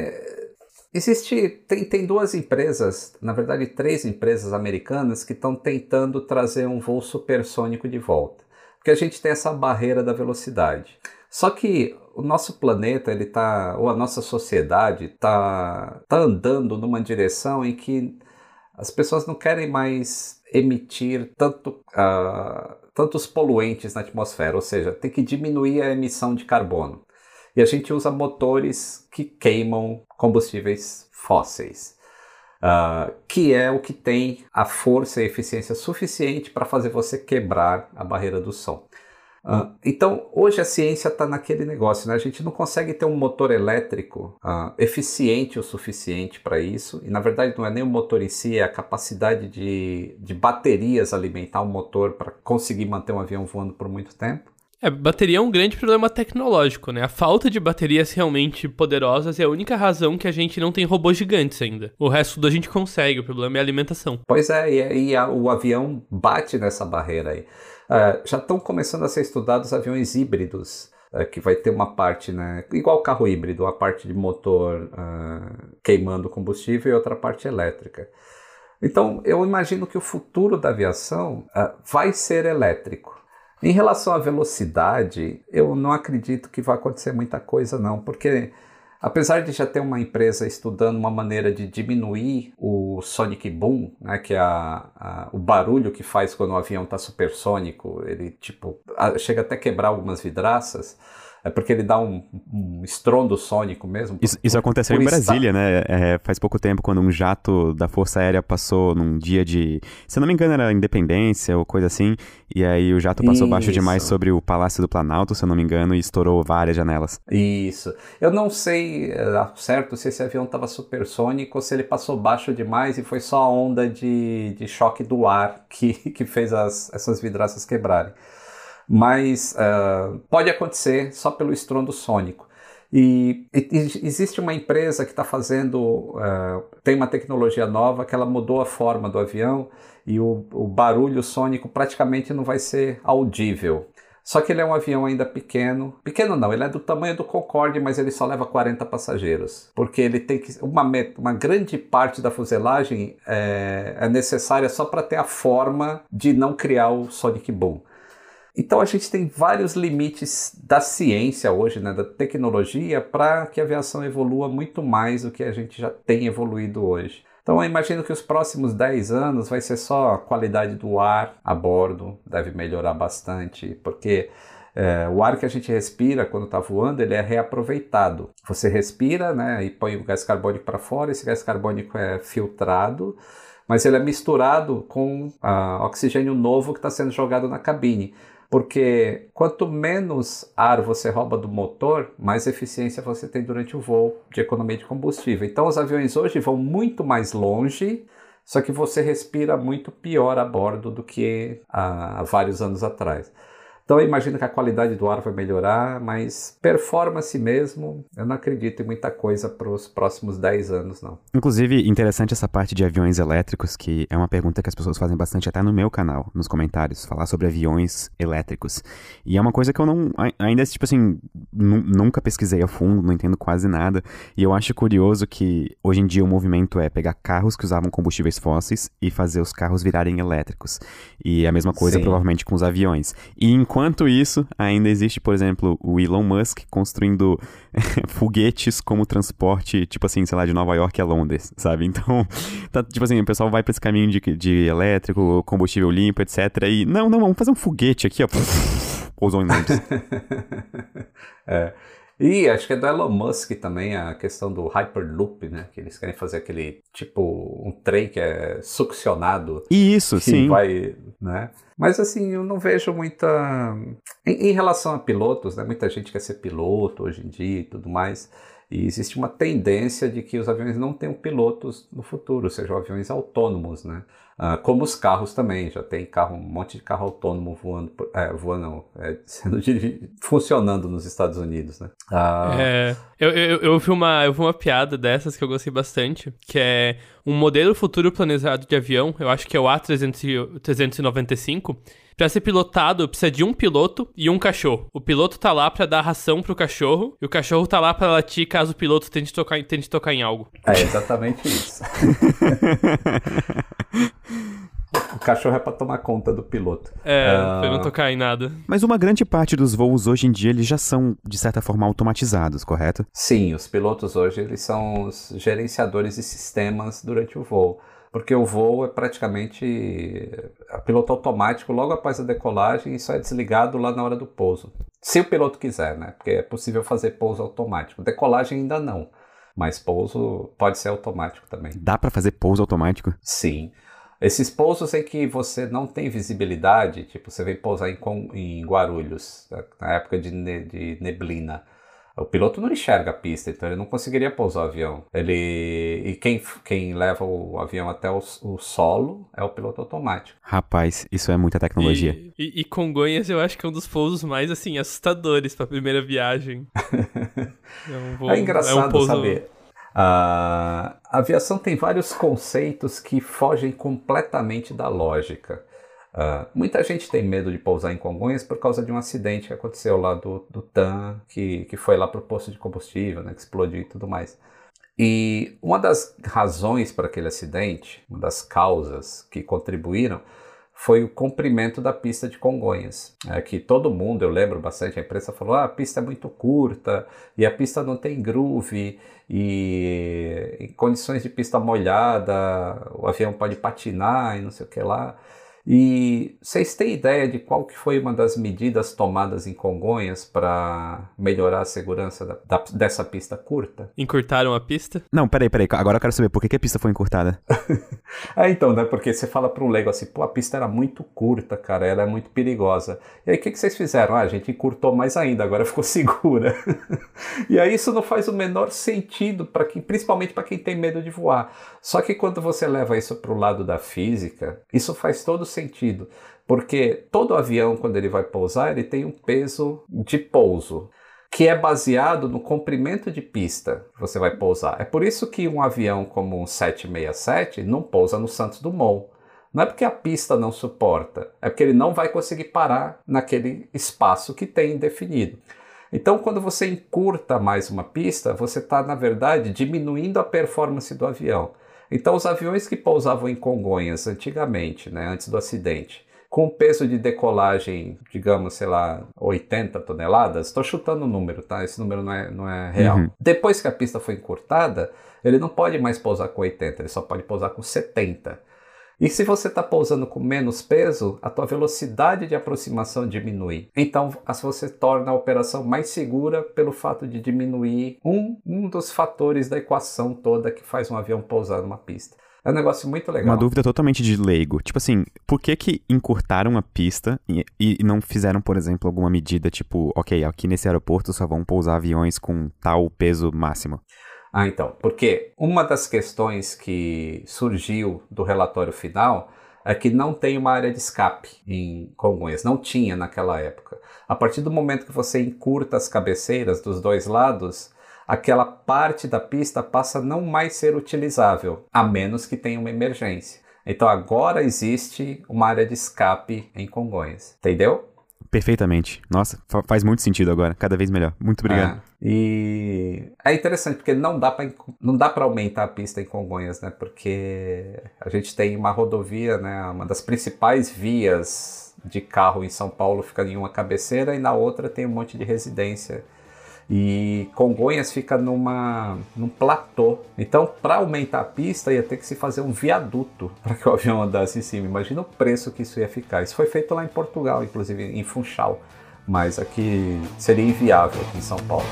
tem duas empresas, na verdade 3 empresas americanas que estão tentando trazer um voo supersônico de volta. Porque a gente tem essa barreira da velocidade. Só que o nosso planeta, ou a nossa sociedade tá andando numa direção em que as pessoas não querem mais emitir tantos poluentes na atmosfera, ou seja, tem que diminuir a emissão de carbono. E a gente usa motores que queimam combustíveis fósseis, que é o que tem a força e eficiência suficiente para fazer você quebrar a barreira do som. Então, hoje a ciência está naquele negócio, né? A gente não consegue ter um motor elétrico eficiente o suficiente para isso, e na verdade não é nem o motor em si, é a capacidade de baterias alimentar o motor para conseguir manter um avião voando por muito tempo. Bateria é um grande problema tecnológico, né? A falta de baterias realmente poderosas é a única razão que a gente não tem robôs gigantes ainda. O resto tudo a gente consegue, o problema é a alimentação. Pois é, o avião bate nessa barreira aí. Já estão começando a ser estudados aviões híbridos, que vai ter uma parte, né, igual carro híbrido, a parte de motor queimando combustível e outra parte elétrica. Então, eu imagino que o futuro da aviação vai ser elétrico. Em relação à velocidade, eu não acredito que vai acontecer muita coisa não, porque apesar de já ter uma empresa estudando uma maneira de diminuir o sonic boom, né, que é o barulho que faz quando o avião está supersônico, ele chega até a quebrar algumas vidraças, porque ele dá um estrondo sônico mesmo. Isso aconteceu em Brasília, né? Faz pouco tempo, quando um jato da Força Aérea passou num dia de... Se eu não me engano, era Independência ou coisa assim. E aí o jato passou baixo demais sobre o Palácio do Planalto, se eu não me engano, e estourou várias janelas. Isso. Eu não sei certo se esse avião estava supersônico ou se ele passou baixo demais e foi só a onda de choque do ar que fez essas vidraças quebrarem. Mas pode acontecer só pelo estrondo sônico. E existe uma empresa que está fazendo, tem uma tecnologia nova que ela mudou a forma do avião e o barulho sônico praticamente não vai ser audível. Só que ele é um avião ainda pequeno. Pequeno não, ele é do tamanho do Concorde, mas ele só leva 40 passageiros. Porque ele tem que... Uma grande parte da fuselagem é necessária só para ter a forma de não criar o sonic boom. Então a gente tem vários limites da ciência hoje, né, da tecnologia, para que a aviação evolua muito mais do que a gente já tem evoluído hoje. Então eu imagino que os próximos 10 anos vai ser só a qualidade do ar a bordo, deve melhorar bastante, porque o ar que a gente respira quando está voando, ele é reaproveitado. Você respira, né, e põe o gás carbônico para fora, esse gás carbônico é filtrado, mas ele é misturado com oxigênio novo que está sendo jogado na cabine. Porque quanto menos ar você rouba do motor, mais eficiência você tem durante o voo de economia de combustível. Então os aviões hoje vão muito mais longe, só que você respira muito pior a bordo do que há vários anos atrás. Então eu imagino que a qualidade do ar vai melhorar, mas performance mesmo, eu não acredito em muita coisa para os próximos 10 anos, não. Inclusive, interessante essa parte de aviões elétricos, que é uma pergunta que as pessoas fazem bastante até no meu canal, nos comentários, falar sobre aviões elétricos. E é uma coisa que eu não, ainda tipo assim, nunca pesquisei a fundo, não entendo quase nada. E eu acho curioso que hoje em dia o movimento é pegar carros que usavam combustíveis fósseis e fazer os carros virarem elétricos. E a mesma coisa provavelmente com os aviões. E enquanto isso, ainda existe, por exemplo, o Elon Musk construindo foguetes como transporte, tipo assim, sei lá, de Nova York a Londres, sabe? Então, tipo assim, o pessoal vai pra esse caminho de elétrico, combustível limpo, etc. E, não, vamos fazer um foguete aqui, ó. Pousou em Londres. E acho que é do Elon Musk também a questão do Hyperloop, né? Que eles querem fazer aquele, tipo, um trem que é succionado. Isso, sim. Vai, né? Mas assim, eu não vejo muita... Em relação a pilotos, né? Muita gente quer ser piloto hoje em dia e tudo mais. E existe uma tendência de que os aviões não tenham pilotos no futuro, sejam aviões autônomos, né? Como os carros também, já tem um monte de carro autônomo funcionando nos Estados Unidos, né? Eu ouvi uma piada dessas que eu gostei bastante, que é um modelo futuro planejado de avião, eu acho que é o A395, pra ser pilotado precisa de um piloto e um cachorro. O piloto tá lá pra dar ração pro cachorro, e o cachorro tá lá pra latir caso o piloto tente tocar em algo. É exatamente isso. O cachorro é pra tomar conta do piloto. Pra não tocar em nada. Mas uma grande parte dos voos hoje em dia, eles já são, de certa forma, automatizados, correto? Sim, os pilotos hoje, eles são os gerenciadores de sistemas durante o voo. Porque o voo é praticamente piloto automático logo após a decolagem e só é desligado lá na hora do pouso. Se o piloto quiser, né? Porque é possível fazer pouso automático. Decolagem ainda não. Mas pouso pode ser automático também. Dá pra fazer pouso automático? Sim. Esses pousos em que você não tem visibilidade, tipo, você veio pousar em Guarulhos, na época de neblina. O piloto não enxerga a pista, então ele não conseguiria pousar o avião. E quem leva o avião até o solo é o piloto automático. Rapaz, isso é muita tecnologia. E Congonhas eu acho que é um dos pousos mais, assim, assustadores pra primeira viagem. É engraçado saber. A aviação tem vários conceitos que fogem completamente da lógica. Muita gente tem medo de pousar em Congonhas por causa de um acidente que aconteceu lá do TAM, que foi lá para o posto de combustível, né, que explodiu e tudo mais. E uma das razões para aquele acidente, uma das causas que contribuíram, foi o comprimento da pista de Congonhas. Que todo mundo, eu lembro bastante, a imprensa falou, a pista é muito curta, e a pista não tem groove, e em condições de pista molhada, o avião pode patinar e não sei o que lá. E vocês têm ideia de qual que foi uma das medidas tomadas em Congonhas para melhorar a segurança dessa pista curta? Encurtaram a pista? Não, peraí. Agora eu quero saber por que a pista foi encurtada. Então, né? Porque você fala para um leigo assim, a pista era muito curta, cara, ela é muito perigosa. E aí o que vocês fizeram? A gente encurtou mais ainda, agora ficou segura. E aí isso não faz o menor sentido, principalmente para quem tem medo de voar. Só que quando você leva isso para o lado da física, isso faz todo sentido, porque todo avião, quando ele vai pousar, ele tem um peso de pouso, que é baseado no comprimento de pista que você vai pousar. É por isso que um avião como um 767 não pousa no Santos Dumont. Não é porque a pista não suporta, é porque ele não vai conseguir parar naquele espaço que tem definido. Então, quando você encurta mais uma pista, você está, na verdade, diminuindo a performance do avião. Então, os aviões que pousavam em Congonhas antigamente, né, antes do acidente, com peso de decolagem, digamos, 80 toneladas, estou chutando o número, tá? Esse número não é real. Uhum. Depois que a pista foi encurtada, ele não pode mais pousar com 80, ele só pode pousar com 70. E se você está pousando com menos peso, a tua velocidade de aproximação diminui. Então, você torna a operação mais segura pelo fato de diminuir um dos fatores da equação toda que faz um avião pousar numa pista. É um negócio muito legal. Uma dúvida totalmente de leigo. Tipo assim, por que encurtaram a pista e não fizeram, por exemplo, alguma medida tipo, ok, aqui nesse aeroporto só vão pousar aviões com tal peso máximo? Então, porque uma das questões que surgiu do relatório final é que não tem uma área de escape em Congonhas, não tinha naquela época. A partir do momento que você encurta as cabeceiras dos dois lados, aquela parte da pista passa a não mais ser utilizável, a menos que tenha uma emergência. Então agora existe uma área de escape em Congonhas, entendeu? Perfeitamente. Nossa, faz muito sentido agora. Cada vez melhor. Muito obrigado. E é interessante porque não dá para aumentar a pista em Congonhas, né? Porque a gente tem uma rodovia, né? Uma das principais vias de carro em São Paulo fica em uma cabeceira e na outra tem um monte de residência. E Congonhas fica num platô. Então, para aumentar a pista, ia ter que se fazer um viaduto para que o avião andasse em cima. Imagina o preço que isso ia ficar. Isso foi feito lá em Portugal, inclusive em Funchal. Mas aqui seria inviável aqui em São Paulo.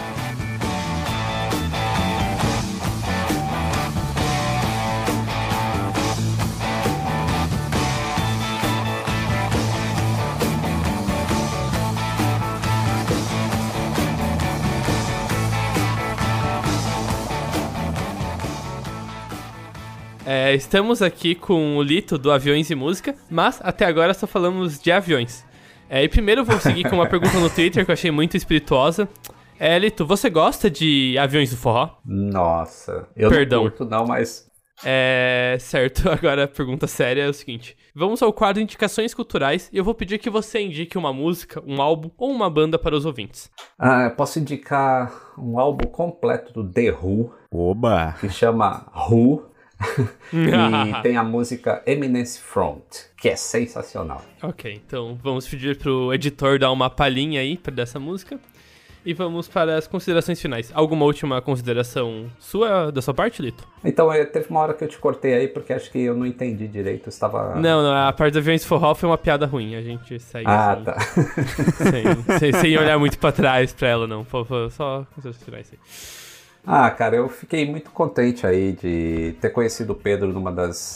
Estamos aqui com o Lito do Aviões e Música, mas até agora só falamos de aviões. E primeiro eu vou seguir com uma pergunta no Twitter que eu achei muito espirituosa. Lito, você gosta de aviões do forró? Nossa, eu Perdão. Não curto não, mas... Certo, agora a pergunta séria é o seguinte. Vamos ao quadro Indicações Culturais e eu vou pedir que você indique uma música, um álbum ou uma banda para os ouvintes. Eu posso indicar um álbum completo do The Who. Oba! Que chama Who. E tem a música Eminence Front, que é sensacional. Ok, então vamos pedir pro editor dar uma palhinha aí dessa música. E vamos para as considerações finais. Alguma última consideração da sua parte, Lito? Então, teve uma hora que eu te cortei aí, porque acho que eu não entendi direito. Estava... Não, a parte do Aviões Forró foi uma piada ruim. A gente segue assim, tá. sem olhar muito pra trás pra ela, não. Por favor, só considerações finais aí. Ah, cara, eu fiquei muito contente aí de ter conhecido o Pedro numa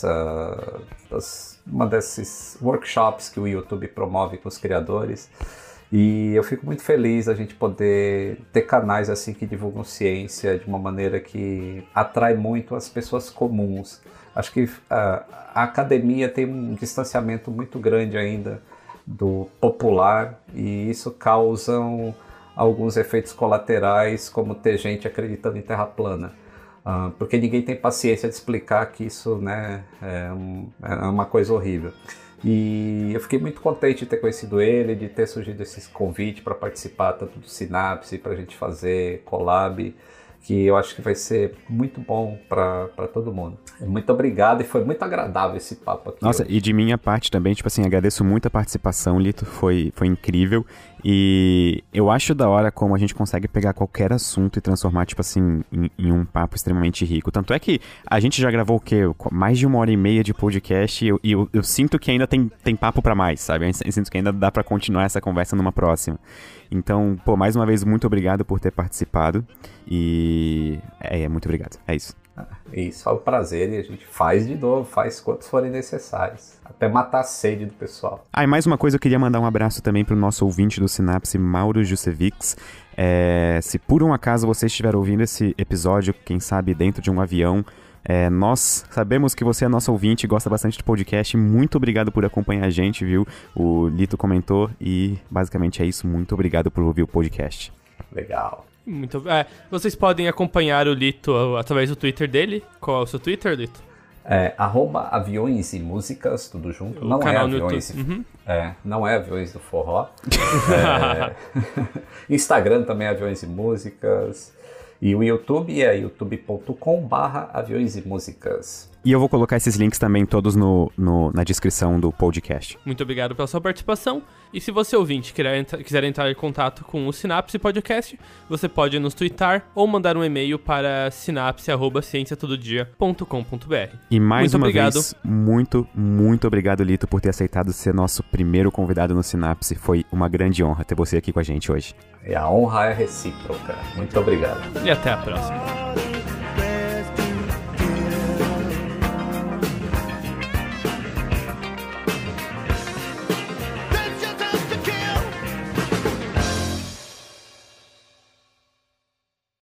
uma desses workshops que o YouTube promove com os criadores. E eu fico muito feliz a gente poder ter canais assim que divulgam ciência de uma maneira que atrai muito as pessoas comuns. Acho que a academia tem um distanciamento muito grande ainda do popular e isso causa alguns efeitos colaterais, como ter gente acreditando em terra plana. Porque ninguém tem paciência de explicar que isso, né, é uma coisa horrível. E eu fiquei muito contente de ter conhecido ele, de ter surgido esse convite para participar tanto do Sinapse, para a gente fazer collab, que eu acho que vai ser muito bom para todo mundo. Muito obrigado e foi muito agradável esse papo aqui. Nossa, hoje. E de minha parte também, tipo assim, agradeço muito a participação, Lito, foi incrível. E eu acho da hora como a gente consegue pegar qualquer assunto e transformar, tipo assim, em um papo extremamente rico. Tanto é que a gente já gravou o quê? Mais de 1h30 de podcast e eu sinto que ainda tem papo pra mais, sabe? Eu sinto que ainda dá pra continuar essa conversa numa próxima. Então, pô, mais uma vez, muito obrigado por ter participado. E muito obrigado. É isso. Isso, é um prazer e a gente faz de novo, faz quantos forem necessários. Até matar a sede do pessoal. E mais uma coisa, eu queria mandar um abraço também pro nosso ouvinte do Sinapse, Mauro Jusevics. Se por um acaso você estiver ouvindo esse episódio, quem sabe dentro de um avião, nós sabemos que você é nosso ouvinte e gosta bastante do podcast. Muito obrigado por acompanhar a gente, viu? O Lito comentou e basicamente é isso. Muito obrigado por ouvir o podcast. Legal. Vocês podem acompanhar o Lito através do Twitter dele. Qual é o seu Twitter, Lito? @aviões e músicas, tudo junto. O não canal é aviões. No YouTube. Não é Aviões do Forró. Instagram também é Aviões e Músicas. E o YouTube é youtube.com/aviões e músicas. E eu vou colocar esses links também todos na descrição do podcast. Muito obrigado pela sua participação. E se você, ouvinte, quiser entrar em contato com o Sinapse Podcast, você pode nos tweetar ou mandar um e-mail para sinapse@cienciatododia.com.br. E mais uma vez, muito, muito obrigado, Lito, por ter aceitado ser nosso primeiro convidado no Sinapse. Foi uma grande honra ter você aqui com a gente hoje. E a honra é recíproca. Muito obrigado. E até a próxima.